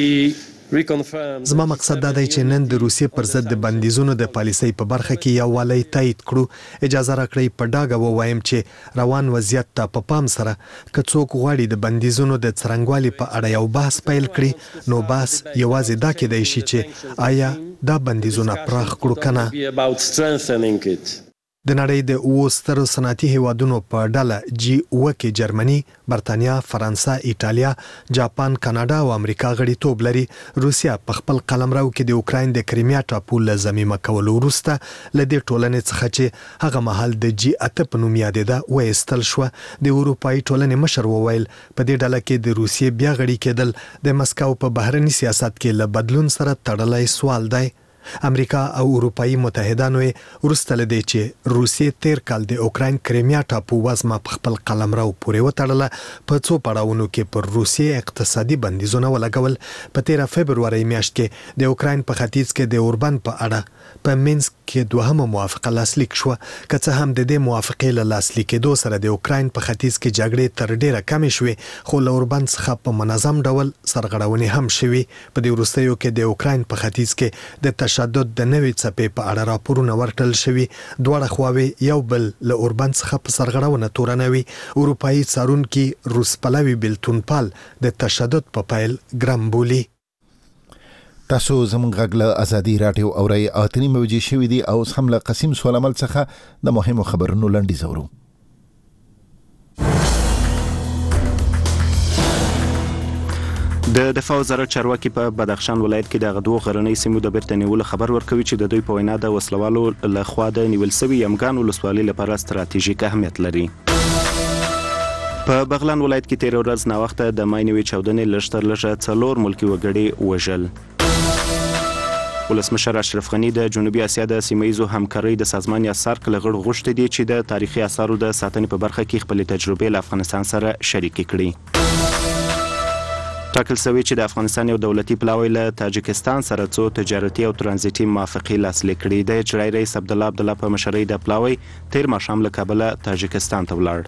زما مقصد دا دی چې نن د روسیې پر ضد د بندیزونو د پالیسۍ په برخه کې یو والی تایید کړو. اجازه راکړئ په ډاګه ووایم چې روان وضعیت ته په پام سره که څوک غواړي د بندیزونو د څرنګوالي په اړه یو بحث پیل کړي نو بحث یوازې دا کېدای شي چې آیا دا بندیزونه پراخ کړو کنه. د نړۍ د اوو سترو صنعتي هیوادونو په ډله جی اوه کې جرمني، برتانیا، فرانسه، ایټالیا، جاپان، کاناډا او امریکا غړیتوب لري. روسیا په خپل قلمرو کې د اوکراین د کریمیا ټاپو له ضمیمه کولو وروسته له دې ټولنې څخه چې هغه مهال د جی اته په نوم یادېده وایستل شوه. د اروپایي ټولنې مشر وویل په دې ډله کې د روسیې بیا غړي کېدل د مسکو په بهرني سیاست کې له بدلون سره تړلی سوال دی. امریکا او اروپایي متحدانو وروسته له دې چې روسیې تیر کال د اوکراین کریمیا ټاپو وزمه په خپل قلمرو پورې وتړله په څو پړاوونو کې پر روسیې اقتصادي بندیزونه ولګول. په تیره فبروري میاشت کې د اوکراین په ختیځ کې د اوربن په اړه په مینسک کې دوهمه موافقه لاسلیک شوه. که څه هم د دې موافقې له لاسلیکېدو سره د اوکراین په ختیځ کې جګړې تر ډیره کمې شوې، خو له اوربن څخه په منظم ډول سرغړونې هم شوي. په دې وروستیو کې د اوکراین په ختیځ کې د تشدد د نوې څپې په اړه راپورونه ورکړل شوي. دواړه خواوې یو بل له اوربن څخه په سرغړونه تورنوي. اروپایي څارونکي روس پلوي بیلتون پال د تشدد په پیل ګرم بولي. تاسو زموږ غږ له ازادي راډیو اورئ. اتنی موجي شوي دي او هم له قسیم سولمل څخه د مهمو خبرونو لنډیز اورو. د دفاع وزارت چارواکي په بدخشان ولایت کې د غدو غرنۍ سیمو د بیرته نیولو خبر ورکوي چې د دوی په وینا د وسلوالو له خوا د نیول شوي یمګان ولسوالۍ لپاره ستراتیژیک اهمیت لري. په بغلان ولایت کې تیر ورځ ناوخته د ماینوي چاودنې لږ تر لږه څلور ملکي وګړي وژل. ولسمشر اشرف غني د جنوبي اسیا د سیمایي همکارۍ د سازمان یا سارک لغړ غوښتي دي چې د تاریخي آثارو د ساتنې په برخه کې خپل تجربې له افغانستان سره شریک کړي. ټاکل شوی چې د افغانستان یو دولتي پلاوی له تاجکستان سره څو تجارتي او ترانزیتي موافقې لاسلیک کړي. د اجرایي رئیس عبدالله عبدالله په مشرۍ د پلاوی تیر ماښام له کابله تاجکستان ته ولاړ.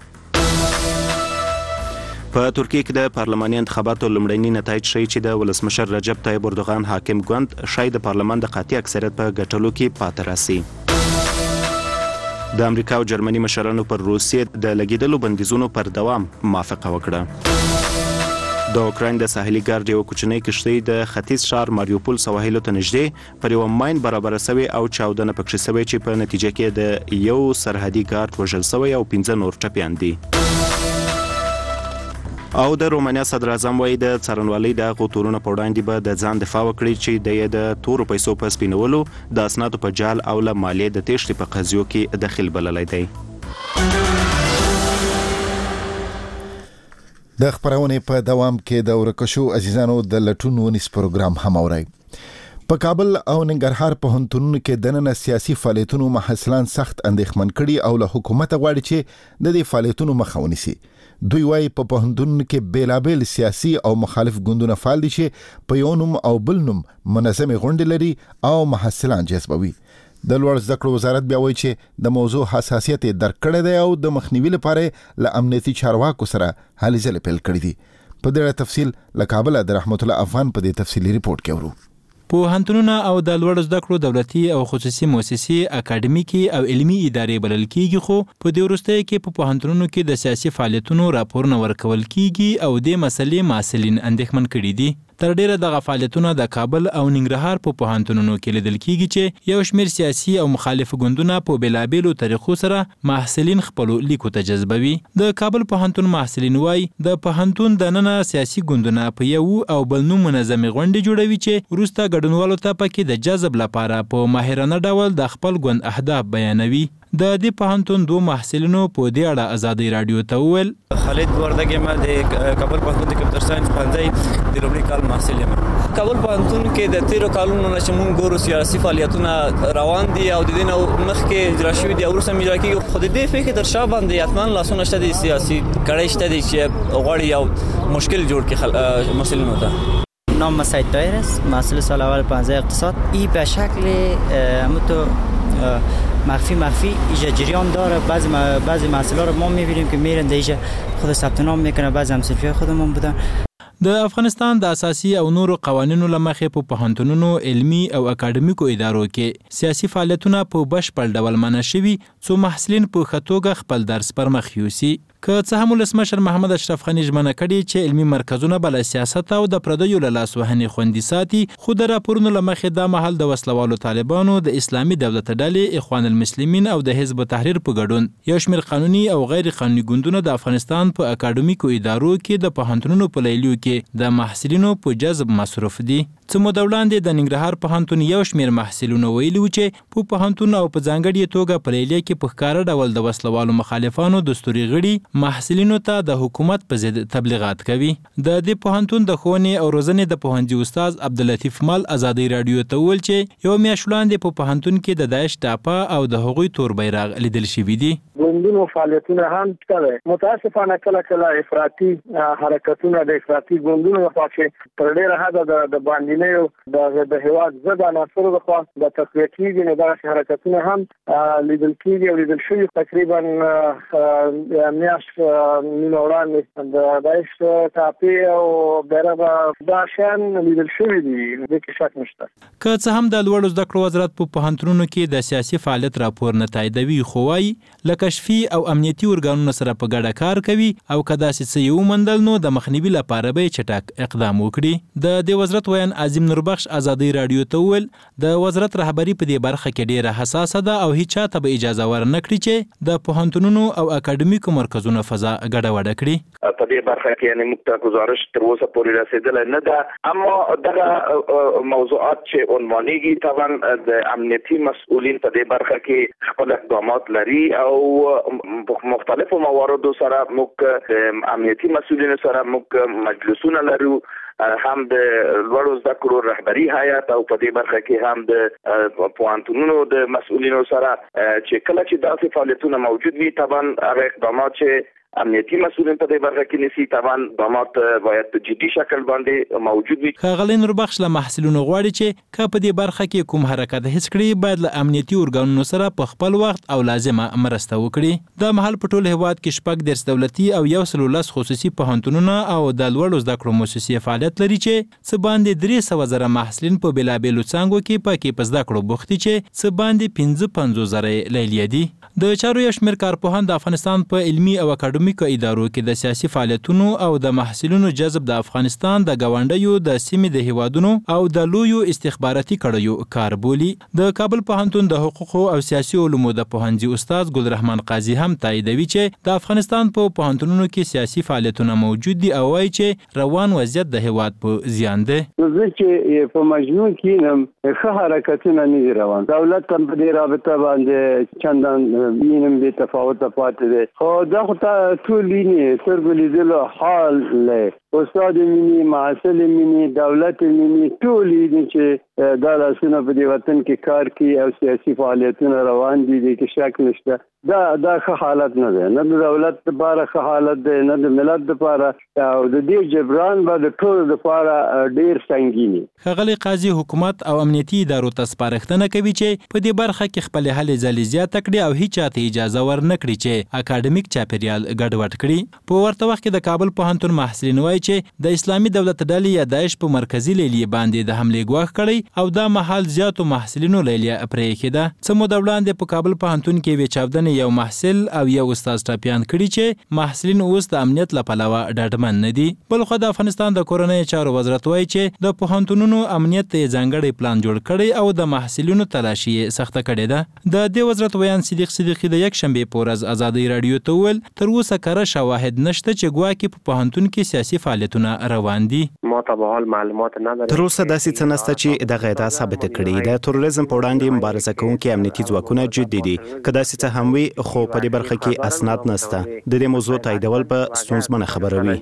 په ترکیه کې د پارلماني انتخاباتو لومړني نتایج ښیي چې د ولسمشر رجب طیب اردوغان حاکم ګوند شاید د پارلمان د قاطع اکثریت په ګټلو کې پاتې راسي. د امریکا او جرمني مشرانو پر روسیې د لګیدلو بندیزونو پر دوام موافقه وکړه. د اوکراین د ساحلي ګارد یو کوچنۍ کشتۍ د ختیځ ښار ماریوپول سواحلو ته نږدې پر یو ماین برابره سوې او چاودنه پکې سوې چې په نتیجه کې د یو سرحدي ګارد وژل سوی او پنځه نور ټپیان دي. او د رومانیا صدر اعظم وایي د څارنوالۍ د هغو تورونو په وړاندې به د ځان دفاع وکړي چې د یې د تورو پیسو په سپینولو، د اسنادو په جال او له مالیې د تېښتې په قضیو کې دخیل بللی دی. د خبرونې په دوام کې د ورکشو عزیزانو د لټون ونیس پروګرام هم اورئ. په کابل او ننګرهار پوهنتونونو کې دننه سیاسي فعالیتونو محصلان سخت اندېښمن کړي او له حکومت غواړي چې د دې فعالیتونو مخه ونیسي. دوی وايي په پوهنتونونو کې بیلابیل سیاسي او مخالف ګوندونه فعال دي چې په یو نوم او بل نوم منظمې غونډې لري او محصلان جذبوي. د لوړ زده کړو وزارت بیا وایي چې د موضوع حساسیت یې درک کړی دی او د مخنیوي لپاره له امنیتي چارواکو سره هلې ځلې پیل کړي دي. په دې اړه تفصیل له کابله د رحمت الله افغان په دې تفصیلي ریپورت کې اورو. پوهنتونونه او د لوړ زده کړو دولتي او خصوصي مؤسسې اکاډمیکي او علمي ادارې بلل کیږي، خو په دې وروستیو کې په پوهنتونونو کې د سیاسي فعالیتونو راپورونه ورکول کیږي او د مسلې محصلین اندېښمن کړي دي. تر ډیره دغه فعالیتونه د کابل او ننګرهار په پوهنتونونو کې لیدل کیږي چې یو شمېر سیاسي او مخالف ګوندونه په بیلابیلو طریقو سره محصلین خپل لیکو ته جذبوي. د کابل پوهنتون محصلین وایي د پوهنتون دننه سیاسي ګوندونه په یو او بل نوم منظمې غونډې جوړوي چې وروسته ګډونوالو ته پکې د جذب لپاره په ماهرانه ډول د خپل ګوند اهداف بیانوي. د دې پوهنتون دوه محصلینو په دې اړه ازادي رادیو ته وویل: خالد وردګ ما د کابل پوهنتون د کمپیوټر ساينس پوهنځي د لومړي کال محصل یم. کابل پوهنتون کې د تیرو کالونو نه چې موږ ګورو سیاسي فعالیتونه روان دي او د دې نه مخکې اجرا شوي دي او وروسته اجرا کېږي، خو د دې فکر تر شا باندې حتما لاسونه شته دي سیاسي کړۍ شته دي چې غواړي یو مشکل جوړ کړي محصلینو ته. نام سعید طاهر است، محصل سال اول پانزده اقتصاد. این به شکل همونطور مخفی مخفی ایجا جریان داره. بعضی بعضی محصلا رو ما میبینیم که میرن دیجا خود ثبت نام میکنه، بعضی همسلفی خودمون بودن. د افغانستان د اساسي او نورو قوانینو لمخې په پوهنتونونو، علمي او اکاډمیکو ادارو کې سیاسي فعالیتونه په بشپړ ډول منع شوي، څو محصلین په ښه توګه خپل درس پر مخ یوسي. که څه هم ولسمشر محمد اشرف غني ژمنه کړې چې علمي مرکزونه به له سیاست او د پردیو له لاسوهنې خوندي ساتي، خو د راپورونو له مخې دا مهال د وسلوالو طالبانو، د اسلامي دولت ډلې، اخوان المسلمین او د حزب تحریر په ګډون یو شمېر قانوني او غیر قانوني ګوندونه د افغانستان په اکاډمیکو ادارو کې د پوهنتونونو په لیلیو کې د محصلینو په جذب مصروف دي. څه موده وړاندې د ننګرهار پوهنتون یو شمېر محصلینو ویلي و چې په پوهنتون او په ځانګړې توګه په لیلیه کې په ښکاره ډول د وسلوالو مخالفانو دستوري غړي محصلینو ته د حکومت په ضد تبلیغات کوي. د دې پوهنتون د ښوونې او روزنې د پوهنځي استاد عبداللطیف مل ازادۍ راډیو ته وویل چې یو میاشت وړاندې په پوهنتون کې د داعش ټاپه او د هغوی تور بیرغ لیدل شوي دي. ګوندونو فعالیتونه هم شته. متاسفانه کله کله افراطي حرکتونه د افراطي ګوندونو لخوا چې تر ډېره حده د باندې د د هیواد ضد عناصرو لخوا د تقویه کېږي، نو دغسې حرکتونه هم لیدل کېږي او لیدل شوي. تقریبا میاشت نیمه وړاندې د داعش ټاپې او بیرغ دا شیان لیدل شوي دي، دې کې شک نشته. که څه هم د لوړو زده کړو وزارت په پوهنتونونو کې د سیاسي فعالیت راپور نه تاییدوي، خو وایي له کشفي او امنیتي ارګانونو سره په ګډه کار کوي او که داسې څه یې وموندل نو د مخنیوي لپاره به یې چټک اقدام وکړي. د دې وزارت ویان عظیم نوربخش ازادۍ راډیو ته وویل د وزارت رهبري په دې برخه کې ډیره حساسه ده او هیڅ چاته به اجازه ورنه کړي چې د پوهنتونونو او اکاډمیکو مرکزونو فضا ګډوډه کړي. په دې برخه کې یعنې موږ ته گزارش تر اوسه پورې رسېدلی نه ده، اما دغه موضوعات چې عنوانېږي طبعا د امنیتي مسؤلین په دې برخه کې خپل اقدامات لري او مختلفو مواردو سره موږ د امنیتي مسؤلینو سره موږ مجلسونه لرو، هم د لوړو زده کړو رهبري هیئت او په دې برخه کې هم د پوهنتونونو د مسؤلینو سره چې کله چې داسې فعالیتونه موجود وي طبعا هغه اقدامات چې امنیتي مسؤلین په دې برخه کې نیسي طبعا اقدامات باید په جدي شکل باندې موجود وي. ښاغلی نوربخش له محصلینو غواړي چې که په دې برخه کې کوم حرکت هیڅ کړي باید له امنیتي ارګانونو سره په خپل وخت او لازمه مرسته وکړي. دا مهال په ټول هیواد کې شپږ دېرش دولتي او یو سل ولس خصوصي پوهنتونونه او د لوړو زده کړو مؤسسې فعالیت لري چې څه باندې درې سوه زره محصلین په بېلابېلو څانګو کې پکې په زده کړو بوخت دي چې څه باندې پنځه پنځوس زره لیلیې دي. د چارو یو شمېر کارپوهان د افغانستان په علمي او اکاډمیکو ادارو کې د سیاسي فعالیتونو او د محصلینو جذب د افغانستان د ګاونډیو د سیمې د هیوادونو او د لویو استخباراتي کړیو کار بولي. د کابل پوهنتون د حقوقو او سیاسي علومو د پوهنځي استاد ګلرحمان قاضي هم تاییدوي چې د افغانستان په پوهنتونونو کې سیاسي فعالیتونه موجود دي او وایي چې روان وضعیت د هیواد په زیان دی. زه چې په مجموع کې نم ښه حرکتونه نه دي روان، دولت هم په دې رابطه باندې چندان وینم بې تفاوته پاتې دی، خو دا خو ټول ویني سترګو لیدلو حال دی. استاد مینی، محصل مینی، دولت مینی، ټول ویني چې دا لاسونه په دې وطن کې کار کوي او سیاسي فعالیتونه روان دي، دې کې شک نشته. دا دا ښه حالت نه دی، نه د دولت لپاره ښه حالت دی، نه د ملت لپاره، او د دې جبران به د ټولو لپاره ډېر سنګین وي. ښاغلی قاضي حکومت او امنیتي ادارو ته سپارښتنه کوي چې په دې برخه کې خپلې هلې ځلې زیاته کړي او هیڅ چاته اجازه ورنه کړي چې اکاډمیک چاپیریال ګډوډ کړي. په ورته وخت کې د کابل پوهنتون محصلین وایي چې د اسلامي دولت ډلې یا داعش په مرکزي لیلیې باندې د حملې ګواښ کړی او دا مهال زیاتو محصلینو لیلیه پرې ایښې ده. څه موده وړاندې په کابل پوهنتون کې یوې چاودنې یو محصل او یو استاد ټپیان کړي چې محصلین اوس د امنیت له پلوه ډاډمن نه دي. بلخو د افغانستان د کورنیو چارو وزارت وایي چې د پوهنتونونو امنیت ته ځانګړی پلان جوړ کړی او د محصلینو تلاشي یې سخته کړې ده. د دې وزارت ویان صدیق صدیقي د یک شنبې په ورځ ازادۍ راډیو ته وویل تر اوسه کره شواهد نشته چې ګواکې په پوهنتون کې سیاسي فعالیتونه روان دي. ما ته به حال معلومات ندارم. تر اوسه داسې څه نشته چې دغه ادعا ثابته کړي. د تروریزم په وړاندې مبارزه کوونکي امنیتي ځواکونه جدي دي. که داسې څه هم وي خو په دې برخه کې اسناد نشته. د دې موضوع تاییدول په ستونزمنه خبره وي.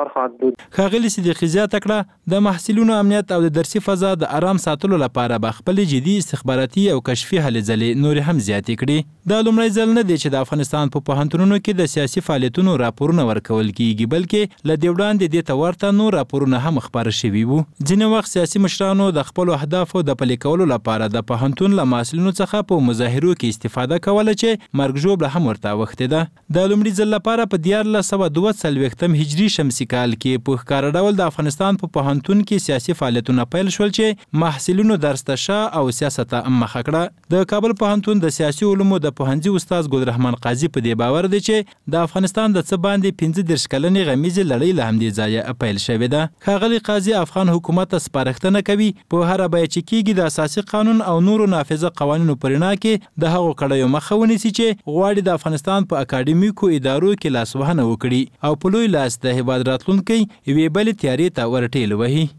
ښاغلي صدیقي زیاته کړه د محصلینو امنیت او د درسي فضا د آرام ساتلو لپاره به خپلې جدي استخباراتي او کشفي هلې ځلې نورې هم زیاتې کړي. دا لومړی ځل نه دی چې د افغانستان په پوهنتونونو کې د سیاسي فعالیتونو راپورونه ورکول کیږي، بلکې له دې وړاندې د دې ته ورته نور راپورونه هم خبر شوي وو. ځینې وخت سیاسي مشرانو د خپل اهدافو د پلي کولو لپاره د پوهنتون له محصلینو څخه په مظاهرو کې استفاده کوله چې مرګ ژوبله هم ورته اوښتې ده. د لومړي ځل لپاره په دیارلس سوه دوه څلوېښتم هجري شمسي کال کې په ښکاره ډول د افغانستان په پوهنتون کې سیاسي فعالیتونه پیل شول چې محصلینو درس ته شه او سیاست ته مخه کړه. د کابل پوهنتون د سیاسي علومو د پوهنځي استاد ګلرحمن قاضي په دې باور دی چې د افغانستان د څه باندې پنځه دېرش کلنې غمیزې لړۍ له همدې ځایه پیل شوې ده. ښاغلي قاضي افغان حکومت ته سپارښتنه کوي په هره بیه چې کېږي د اساسي قانون او نورو نافذه قوانینو په رڼا کې د هغو کړیو مخه ونیسي چې غواړي د افغانستان په اکاډمیکو ادارو کې لاسوهنه وکړي او په لوی لاس د هېواد راتلونکی یوې بلې تیارې ته ورټېل وهي.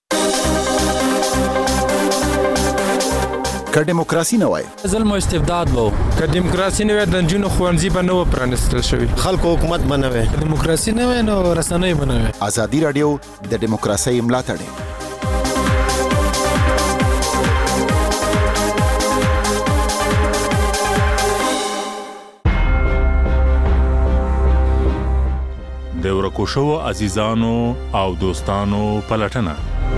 که دیموکراسي نه وای ظلم او استبداد وو. که دیموکراسي نه وای د نجونو ښوونځي به نه و پرانیستل شوي. خلکو حکومت به نه وای. دیموکراسي نه وای نو رسنۍ به نه وای. ازادي راډیو د دیموکراسۍ ملاتړ د ورکو شوو عزیزانو او دوستانو پلټنه.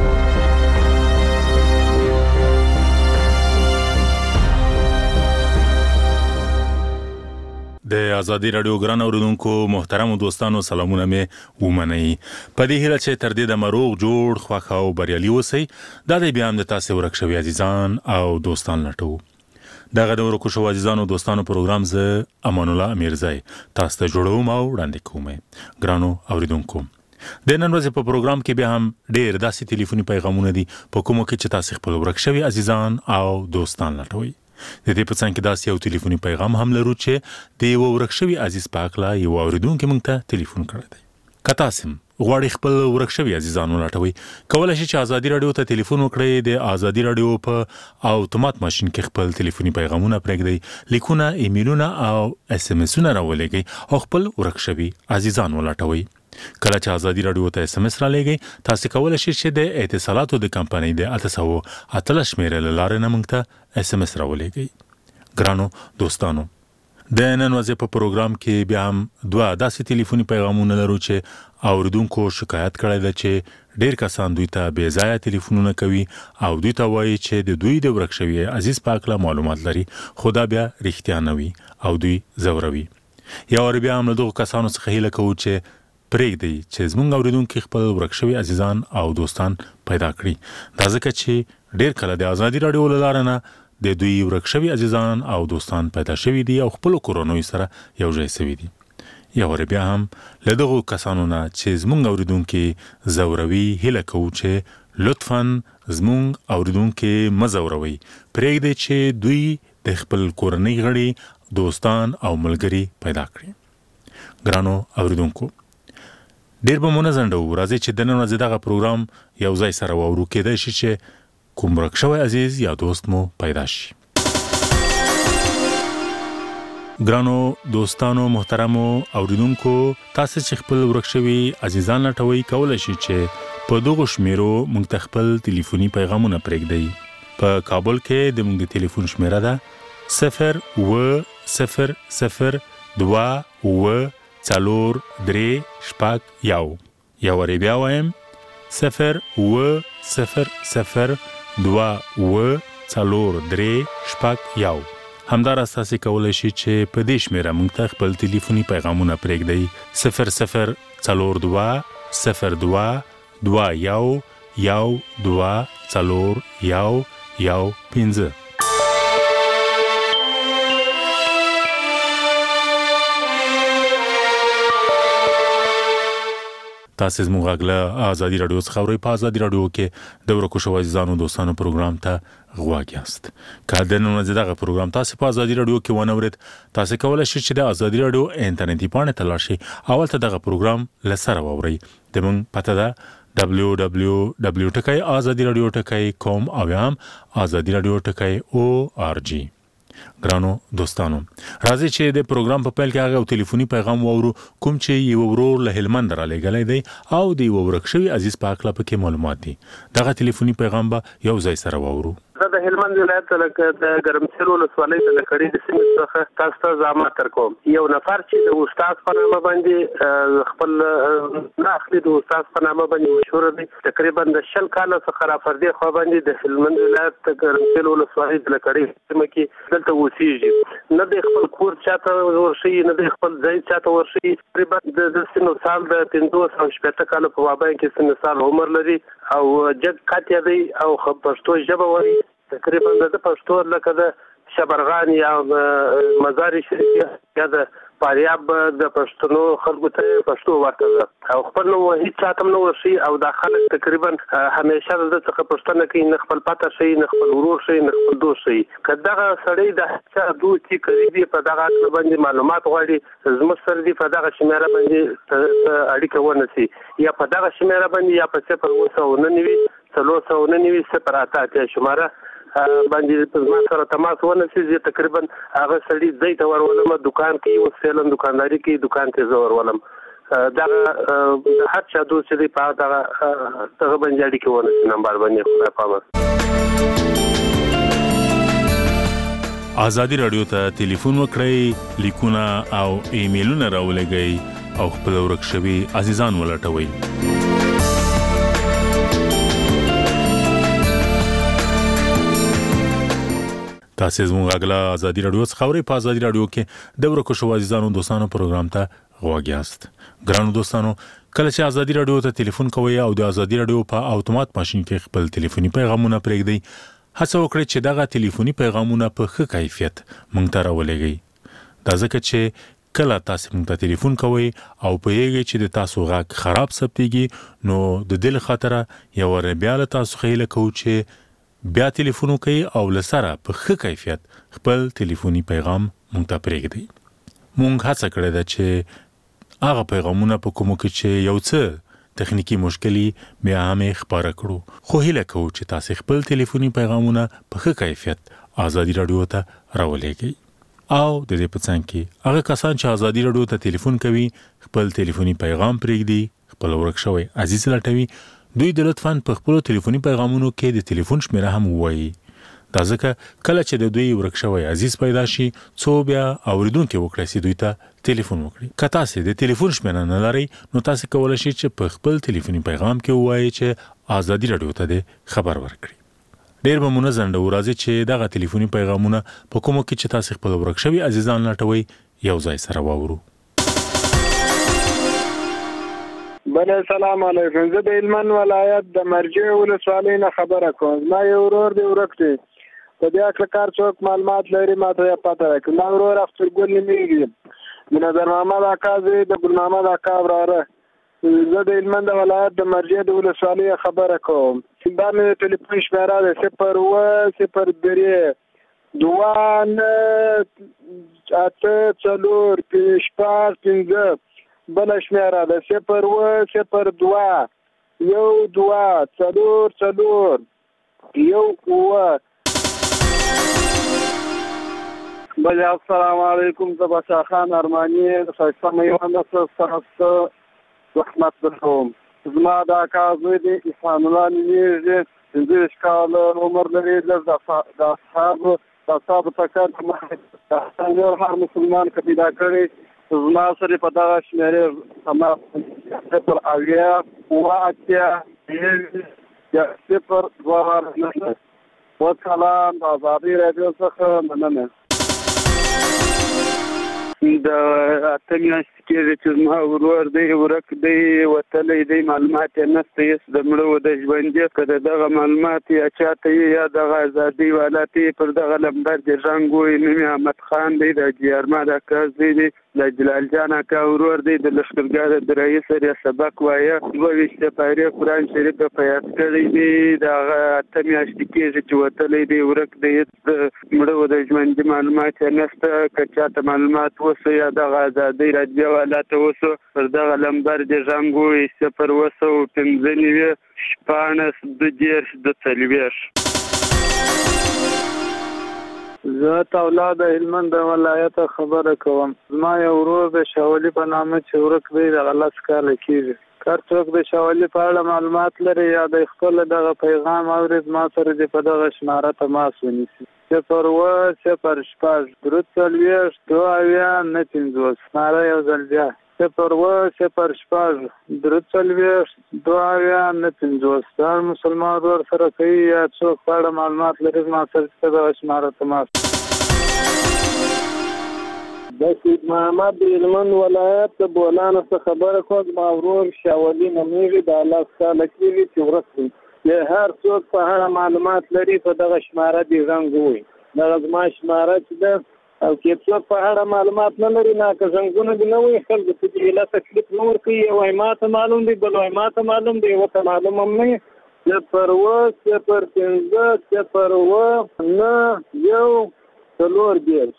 د ازادي راډیو ګران اوریدونکو محترم دوستانو سلامونه مې ومنئ. په دې هیله چې تر دې د مروغ جوړ خوښ او بریالي اوسئ. دا دی بیا هم د تاسې ورک شوي عزیزان او دوستان لټو. دغه د ورکو شوو عزیزانو دوستانو پروګرام زه امان الله امیرزی تاسو ته جوړوم او وړاندې کوم. ګرانو اوریدونکو د نن ورځې په پروګرام کې بیا هم ډېر داسې ټلیفوني پیغامونه دي په کومو کې چې تاسو خپل ورک شوي عزیزان او دوستان لټوئ. د دې په څنګ کې داسې یو ټلیفوني پیغام هم لرو چې د یو ورک شوي عزیز په هکله یو اوریدونکی موږ ته ټلیفون کړی دی. که تاسو غواړئ خپل ورک شوي عزیزان ولټوئ، کولی شئ چې ازادي راډیو ته ټلیفون وکړئ. د ازادي راډیو په اوتومات ماشین کې خپل ټلیفوني پیغامونه پرېږدئ، لیکونه، ایمیلونه او اس ام اسونه راولېږئ او خپل ورک شوي عزیزان ولټوئ. کله چې ازادي راډیو ته اس ام اس را لېږئ، تاسو کولی شئ چې د اتصالاتو د کمپنۍ د اته سوه اتلس شمېرې له لارې نه موږ ته اس ام اس راولېږئ. ګرانو دوستانو، د نن ورځې په پروګرام کې بیا هم دوه داسې ټلیفوني پیغامونه لرو چې اوریدونکو شکایت کړی ده چې ډېر کسان دوی ته بې ځایه ټلیفونونه کوي او دوی ته وایي چې د دوی د ورک شوي عزیز په هکله معلومات لري، خو دا بیا رښتیا نه وي او دوی ځوروي. یا ور بیا هم له دغو کسانو څخه هیله کوو چې پرېږدئ چې زموږ اوریدونکي خپل ورک شوي عزیزان او دوستان پیدا کړي. دا ځکه چې ډېر کله د ازادي راډیو له لارې نه د دوی ورک شوي عزیزان او دوستان پیدا شوي دي او خپلو کورنیو سره یو ځای شوي دي. یا ور بیا هم له دغو کسانو نه چې زموږ اوریدونکي ځوروي هیله کوو چې لطفاً زموږ اوریدونکي مه ځوروئ. پرېږدئ چې دوی د خپل کورنۍ غړي، دوستان او ملګري پیدا کړي. ګرانو اوریدونکو، ډېر به مو نه ځنډوو، راځئ چې د نن ورځې دغه پروګرام یو ځای سره واورو. کېدای شي چې کوم ورک شوی عزیز یا دوست مو پیدا شي. ګرانو دوستانو محترمو اوریدونکو، تاسو چې خپل ورک شوي عزیزان لټوئ، کولی شئ چې په دغو شمیرو موږ ته خپل ټلیفوني پیغامونه پرېږدئ. په کابل کې د موږ د ټلیفون شمیره ده صفر اوه صفر صفر دوه اوه څلور درې شپږ یو. یا ورې بیا وایم صفر اوه صفر صفر دوه اوه څلور درې شپږ یو. همداراز تاسو کولی شئ چې په دې شمیره موږ ته خپل ټلیفوني پیغامونه پرېږدئ. صفر صفر څلور دوه صفر دوه دوه یو یو دوه څلور یو یو پنځه. تاسو زموږ غږ له ازادي راډیو څخه اورئ. په ازادي راډیو کې د ورکو شوو عزیزانو دوستانو پروګرام ته غواګ یاست. که د نن ورځې دغه پروګرام تاسو په ازادي راډیو کې ونه اورئ، تاسو کولی شئ چې د ازادي راډیو انټرنیټي پاڼې ته لاړ شئ او هلته دغه پروګرام له سره واورئ. زموږ پته ده ډبلیو ډبلیو ډبلیو ټکی ازادي راډیو ټکی کوم او یا هم ازادي راډیو ټکی او آر جی. ګرانو دوستانو، راځئ چې د پروګرام په پیل کې هغه ټلیفوني پیغام واورو کوم چې یو ورور له هلمند را لېږلی دی او د یو ورک شوي عزیز په هکله پکې معلومات دي. دغه ټلیفوني پیغام به یو ځای سره واورو. د هلمند ولایت لکه د ګرمسیر ولسوالۍ د لکړې د سیمې څخه تاسو ته زعامت درکوم. یو نفر چې د استاد په نامه باندې خپل نه اخلي د استاد په نامه باندې مشهور دی. تقریبا د شل کاله څخه را فردي خو باندې د هلمند ولایت د ګرمسیر ولسوالۍ د لکړې سیمه کې دلته اوسېږي. نه د خپل کور چاته ورشي، نه د خپل ځای چاته ورشي. تقریبا د سن سال د پنځوس او شپږ کاله په وابه کې سن سال عمر لري او جګ کاته دی او پښتو ژبه وایي. تقریبا د پښتو لکه د شبرغان یا مزار شریف یا د فاریاب د پښتنو خلکو ته پښتو ورته او خپل نو هیڅ چاته نو ورشي او د خلک تقریبا همیشه د څخه پښتنه کوي، نه خپل پاته شي، نه خپل ورور شي، نه خپل دوست شي. کداغه سړی د چا دوی قریبي په دغه اړه باندې معلومات غواړي، زموږ سره دی په دغه شمیره باندې اړیکه ونسي یا په دغه شمیره باندې یا په صفر اوسه وننوي څلور سوه وننوي صفر اته اتیا شماره باندې په ما سره تماس ونسي. زه تقریبا هغه سړي ځای ته ورولم، دکان کې اوس فعلا دکانداري کې دکان ته زه ورولم. دا هر چا دوی چې په دغه دغه باندې اړیکه ونسي نمبر باندې خدای پامه. ازادي رادیو ته ټلیفون وکړئ، لیکونه او ایمیلونه راولېږئ او خپل ورک شوي عزیزان ولټوئ. تاسو زموږ غلا ازادي رادیو څخه خبرې په ازادي رادیو کې د ورکو شو عزیزانو دوستانو پروګرام ته غواګیاست. ګرانو دوستانو، کله چې ازادي رادیو ته ټلیفون کوئ او د ازادي رادیو په اتومات ماشين کې خپل ټلیفوني پیغامونه پرېږدئ، هڅه وکړئ چې دغه ټلیفوني پیغامونه په ښه کیفیت مونږ ته راولېږئ. دا ځکه چې کله تاسو مونږ ته ټلیفون کوئ او پوهیږئ چې د تاسو غږ خراب ثبتېږي، نو د دل خاطره یو ور بیا له تاسو خیله کوو چې بیا ټلیفون وکړئ او لسره په ښه کیفیت خپل ټلیفوني پیغام مونږ ته پرېږدئ. مونږ هڅه کړې ده چې هغه پیغامونه په کومو کې چې یو څه تخنیکی مشکلي بیا هم خبره کړو، خو هیله کوو چې تاسو خپل ټلیفوني پیغامونه په ښه کیفیت ازادي رادیو ته راولېږئ. او د دې په څنګ کې هغه کسان چې ازادي رادیو ته ټلیفون کوي خپل ټلیفوني پیغام پرېږدي، خپل ورک شوی عزیز لټوي، دوی د لطفاً په خپل ټلیفوني پیغامونو کې د ټلیفون شمیره هم ووایي. دا ځکه کله چې د دوی ورک شوی عزیز پیدا شي، څو بیا اوریدونکي وکړي چې دوی ته ټلیفون وکړي. که تاسو د ټلیفون شمیره نه لرئ، نو تاسو کولی شئ چې په خپل ټلیفوني پیغام کې ووایي چې ازادي رادیو ته د خبر ورکړي. ډېر به مونږ زنده ورځي چې دغه ټلیفوني پیغامونه په کومو کې چې تاسو خپل ورک شوی عزیزان لټوي یو ځای سره واورو. بله سلام علیکم. زه د هلمند ولایت د مرجع ولسوالۍ نه خبره کوم. ما یو ورور دی ورک دی، په دې اړه کار څوک معلومات لري ماته یې پته راکړي. ما ورور اخترګل نومیږي، د نظر محمد اکا زوی د ګل محمد اکا وراره. زه د هلمند ولایت د مرجع د ولسوالۍ خبره کوم. دا مې ټلیفون شمیره ده صفر اووه صفر درې دوه نه اته څلور شپږ پنځه. بل شمیره ده صفر اووه صفر دوه یو دوه څلور څلور یو اووه. بل السلام علیکم. زه بشا خان ارمانی د ښایسته میوند سره رحمت درکوم. زما د اکا زوی دی احسان الله نومیږي، پنځه ویشت کاله عمر لري. د اصحابو د اصحابو تکر د هر مسلمان که پیدا کړی زما سره په دغه شمیرې تماس صفر اویا اوه اتیا یا صفر دوه نهه. وسلام. د ازادي رادیو څخه مننه. د اته میاشتې کېږي چې زما ورور دی ورک دی، وتلی دی، معلومات یې نشته، هېڅ د مړه و د ژوندي که د دغه معلومات یا چاته یې یا دغه ازادي والا ته پر دغه لمبر د رنګ وایي. نوم یې احمد خان دی، د حاجي ارماد اکا زوی دی، د جلال جان اکا ورور دی. د لښکرګاه د رئیس سره سبق وایه، دوه ویشت پارې قرآن شریف په یاد کړی دی. د هغه اته میاشتې کېږي چې وتلی دی ورک دی، هېڅ د مړه و د ژوندي معلومات یې نشته. که چاته معلومات وسو یا دغه ازادي رادیو والا ته وسو پر دغه لمبر د رنګ وایي صفر اووه سوه پنځه نوي شپاړس دوه دېرش دوه څلوېښت. زه تولاد د هلمند ولایت خبره کوم. زما یو ورور د شاولي په نامه چې ورک دی، دغه لس کاله کېږي. کار څوک د شاولي په اړه معلومات لري یا د خپل دغه پیغام اورید ما سره دې په دغه شماره تماس ونیسي. صفر اووه صفر شپږ درود څلوېښت دوه اویا نه پنځوس. شماره یو ځل بیا صفر اووه صفر شپږ درود څلوېښت دوه اویا نه پنځوس. دا مسلمان ورور سره کوي یا څوک په اړه معلومات لري ما سره په دغه شماره تماس. د سید محمد د هلمند ولایت د بولانو څخه خبره کوم. ما ورور شاولي نومیږي د الله تعالی کېږي چې ورک دی. د هر څوک په اړه معلومات لري په دغه شماره دې زنګ ووایي. دغه زما شماره چې ده او چې څوک په اړه معلومات نه لري نه که زنګونه دې نه وایي خلکو ته دې ایله تکلیف نه ورکوي. یو وایي ما ته معلوم دی بل وایي ما ته معلوم دی یوه ته معلوم هم نه وي. صفر اووه صفر پنځه صفر اووه نه یو څلور دېرش.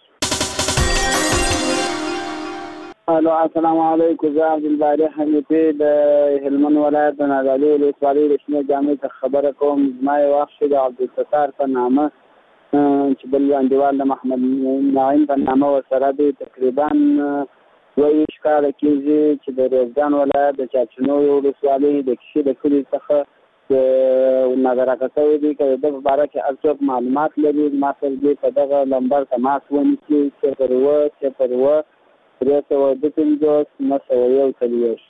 الو السلام علیکم. زه عبدالباري حنیفي د هلمند ولایت د نادعلي ولسوالۍ د شنې جامې څخه خبره کوم. زما یو وخت د عبدالستار په نامه چې بل انډیوال د محمد نعیم په نامه ورسره دی تقریبا دوه ویشت کاله کېږي چې د روزګان ولایت د چارچنوي ولسوالۍ د کشي د کلي څخه نادرکه شوی دی. که د ده په باره کې هر څوک معلومات لري ما سره دې په دغه نمبر تماس ونیسي. صفر اووه صفر اووه درې سوه دوه پنځوس نه سوه یو څلوېښت.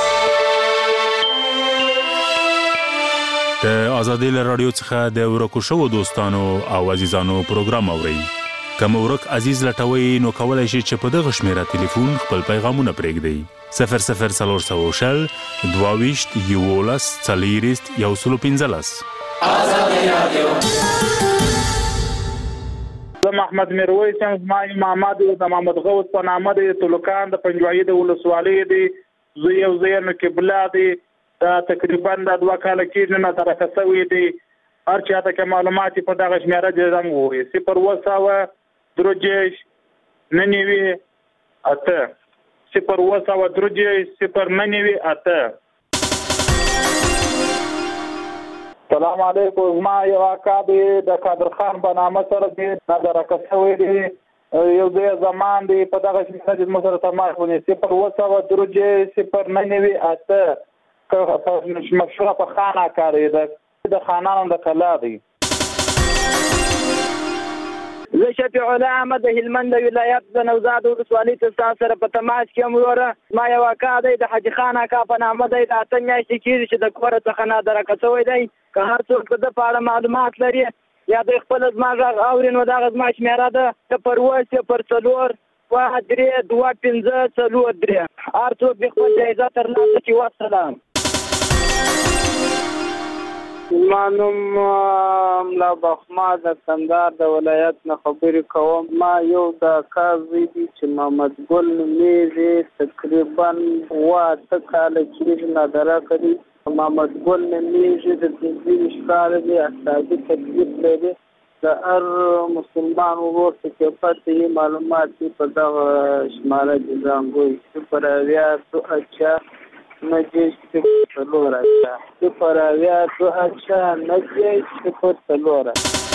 د ازادۍ له راډیو څخه د ورکو شوو دوستانو او عزیزانو پروګرام اورئ. که مو ورک عزیز لټوئ نو کولی شئ چې په دغه شمیره تلیفون خپل پیغامونه پرېږدئ. صفر صفر څلور سوه شل دوه ویشت یولس څلېرویشت یو سل پنځلس. ازادۍ راډیو. زه محمد میرویس یم. زما محمد د محمد غوث په نامه دی. تلوکان د پنجوایي د ولسوالۍ دی. زه یو زه یم قبله دی. دا تقریبا د دوه کاله کېږي نه ترکه شوی دی. هر چاته که معلومات په دغه شمېره دې زنګ ووایي. صفر اووه سوه درې دېرش نه نوي اته. صفر اووه سوه درې دېرش صفر نه نوي اته. سلام علیکم. زما یو اکا دی د قادر خان په نامه سره دی نادرکه شوی دی. یو ځای زمان دی په دغه شمېره دې زموږ سره تماس ونیسي. صفر اووه سوه درې دېرش صفر نه نوي اته. مشهوره په خان اکا دی د خانانو د کلا دی. زه شفیع الله احمد د هلمند ولایت د نوزاد ولسوالۍ ته ستاسو سره په تماس کې یم وروره. زما یو اکا دی د حاجي خان اکا په نامه دی. د اته میاشتې کېږي چې د کوره څخه نادرکه شوی دی. که هر څوک د ده په اړه معلومات لري یا د خپله زما غږ اوري نو دغه زما شمېره ده صفر اووه صفر څلور دوه درې دوه پنځه څلور درې. هر څوک د خپل جایزه ترلاسه کړي. والسلام. زما نوم ملا بخما د کندهار د ولایت نه خبرې کوم. ما یو د اکا زوی دی چې محمد ګل نومیږي. تقریبا اووه اته کاله کېږي نادرکه دی. محمد ګل نومیږي. د پنځه ویشت کاله دی. اعصابي تکلیف لري. د هر مسلمان ورور څخه پته معلومات په دغه شماره کې زنګ ووایي. صفر اویا دوه اچا نه دېرش صفر څلور اچا. صفر اویا دوه اچا نه دېرش صفر څلور.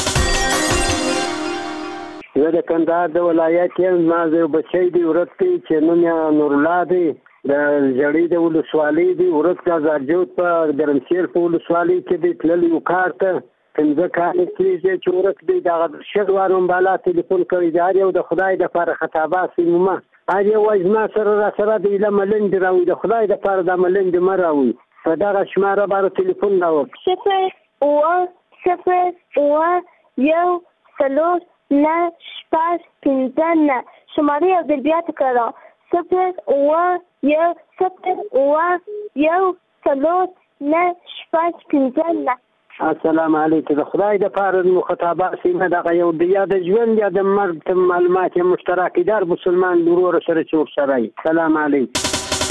زه د کندهار د ولایت یم. زما یو بچی دی ورک دی چې نوم یې نورالله دی. د ژړۍ د ولسوالۍ دی. ورک د ازارجوت په ګرمسیر په ولسوالۍ کې دی. تللی و کار ته پنځه کاله کېږي چې ورک دی. دغه شل وارو بالا تلیفون کوي. د هر یو د خدای دپاره خطابات عمومه هر یو وایي زما سره را سره د ایله ملنډې راوړي. د خدای دپاره دا ملنډې مه راوړي. په دغه شماره باندې تلیفون راوړي. صفر اووه صفر اووه یو څلور نه شپږ پنځه نه. شماره یو ځل بیا تکرار. صفر اووه یو صفر اووه یو څلور نه شپږ پنځه نه. السلام علیکم. د خدای دپاره مو خطابات سیمه دغه یو د یا د ژوند یا د مرګ معلومات مشترک دار مسلمان ورور سره چې ورسره وي. سلام علیکم.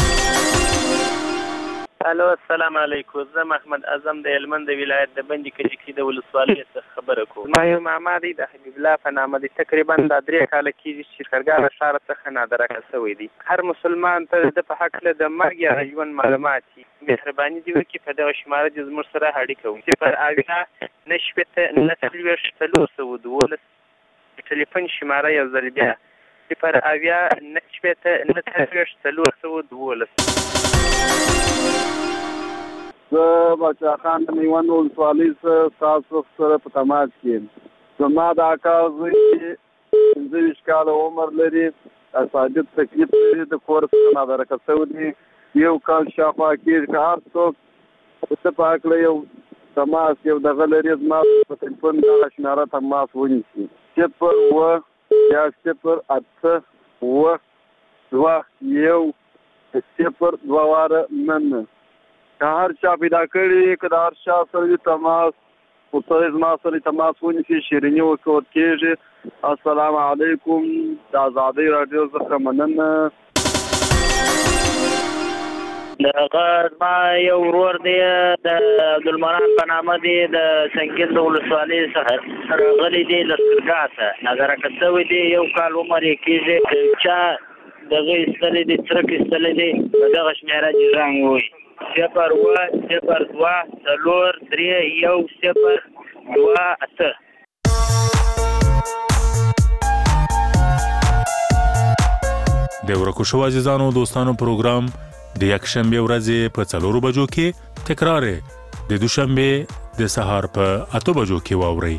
الو السلام علیکم. زه محمد اعظم د هلمند ولایت د بندي کجکي د ولسوالۍ څخه خبره کوم. ما یو ماما دی د حبیب الله په نامه دی. تقریبا د درې کاله کېږي چې شکرګاه ښار څخه نادرکه شوی دی. هر مسلمان ته د په هکله د مرګ یا ژوند معلومات مهرباني دې وکړي په دغه شماره دې زموږ سره اړیکه وکړي. صفر اویا نه شپېته نه څلوېښت څلور سوه دولس. ټلیفون شماره یو ځل بیا صفر اویا نه شپېته نه څلوېښت څلور سوه دولس. زه باچا خان د میوند ولسوالۍ څخه ستاسو سره په تماس کې یم. زما د اکا زوی پنځه ویشت کاله عمر لري، ثابت تکلیف لري، د کور څخه نادرکه شوی دی. یو کال شاوخوا کېږي که هر څوک څه په هکله یو تماس یو دغه لري زما په تلیفون دغه شمېره تماس ونیسي. صفر اووه یا صفر اته اووه دوه یو صفر دوه واره نه. که هر چا پیدا کړي که د هر چا سره تماس خو زما سره تماس ونیسي شیریني ورکول کېږي. السلام علیکم. د ازادۍ راډیو څخه مننه. دغه زما یو ورور دی د عبدالمنان په نامه دی د سنګین د ولسوالۍ څخه راغلی دی لښکرګاه ته نظرکه شوی دی. یو کال عمر یې کېږي. چا دغه ایستلی دی څرک ایستلی دی په دغه شمېره دې رنګ ووایي صفر اووه صفر دوه څلور درې یو صفر دوه اته. د ورکو شو عزیزانو دوستانو پروګرام د یکشنبه ورځې په څلورو بجو کې تکرار د دوشنبه د سهار په اته بجو کې واورئ.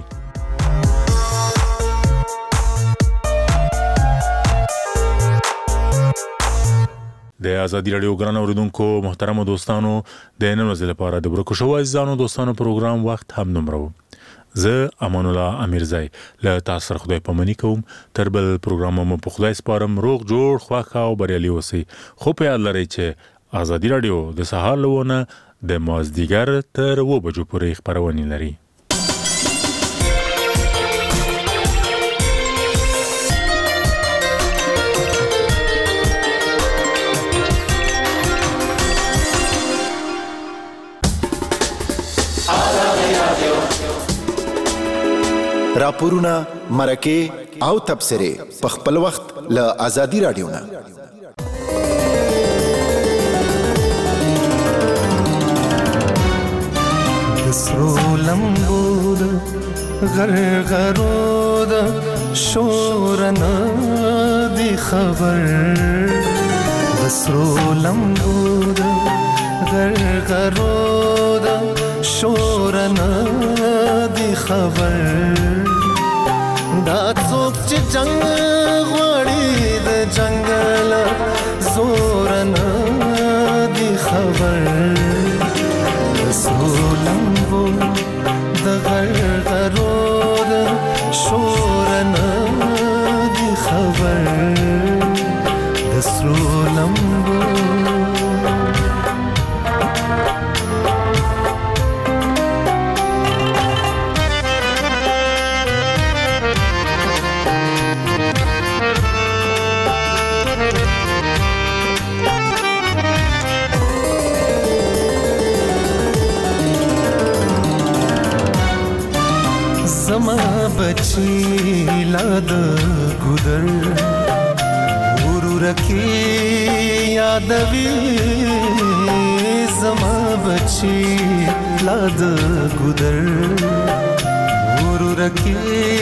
د ازادي راډیو ګران اوریدونکو محترمو دوستانو د نن ورځې لپاره د ورکو شو عزیزانو دوستانو پروګرام وخت هم نمرو. زه امان الله امیرزای له تاسو سره خدای پامنی کوم. تر بل پروګرام مو په خدای سپارم. روغ جوړ خوښ او بریالي اوسئ. خو په یاد لرئ چې ازادي راډیو د سهار لونه د مازدیګر تر اوه بجو پورې خبرونه لري. راپورونه مرکه او تبصره په خپل وخت له ازادي راډیو نه. سرو لمبود غرغرود شورنا دی خبر سرو لمبود غرغرود شورنا دی خبر دا څوک چې جنگ غوړي د جنگل زور نه دی خبر سولمبو د غرغرو د شور نه دی خبر د سولمبو زما بچی لاد گودر ورور کی یادوی زما بچی لاد گودر ورور کی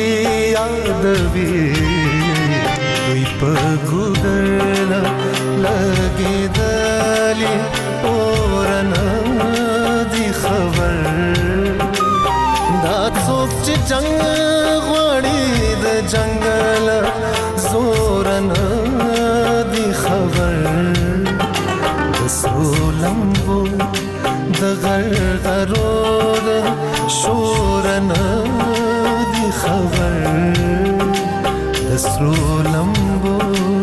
یادوی دوی په گودر لګی دلی اورنا دی خبر دا څوک چې جنگ غوړي د جنگل زور نه دی خبر د سولمبو د غرغرو د شور نه دی خبر د سولمبو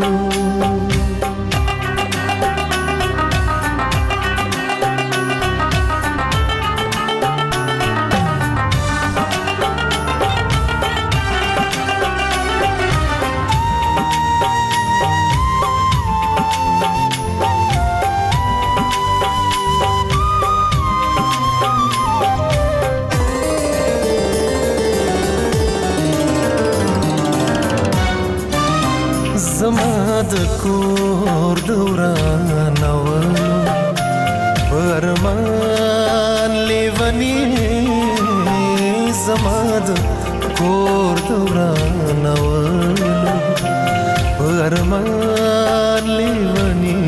زما د کور دوران ولو پرمان لیونی زما د کور دوران ولو ارمان لیونی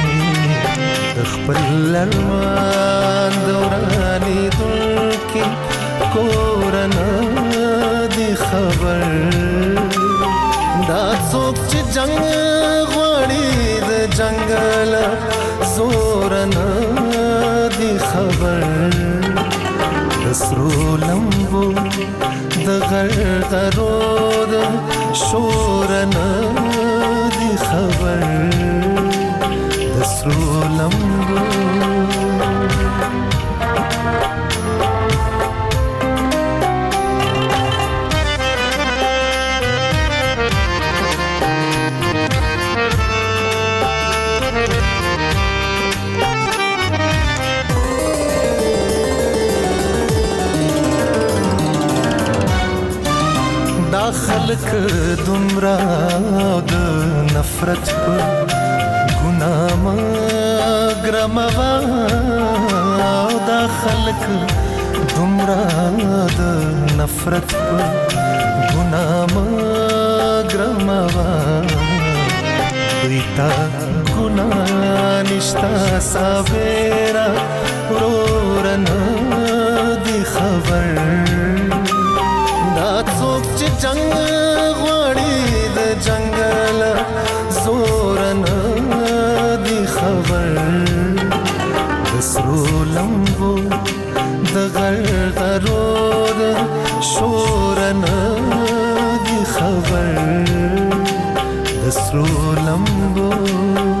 خپل ارمان دورانی دل کی کورنا دی خبر دا څوک چې جنگ غواړي د جنگل زورنا دی خبر دسرو لمبو د غرغرو د شورنا دی خبر دسرو لمبو خلق دمرا د نفرت په ګناه مګرموا دا خلق دمرا د نفرت په ګناه مګرموا ویتا ګناه نشتا سابرا ورورنا دی خبر دا څوک چې جنگ غواړي د جنگل زورنا دی خبر دسرو لمبو د غرغرو د شورنا دی خبر دسرو لمبو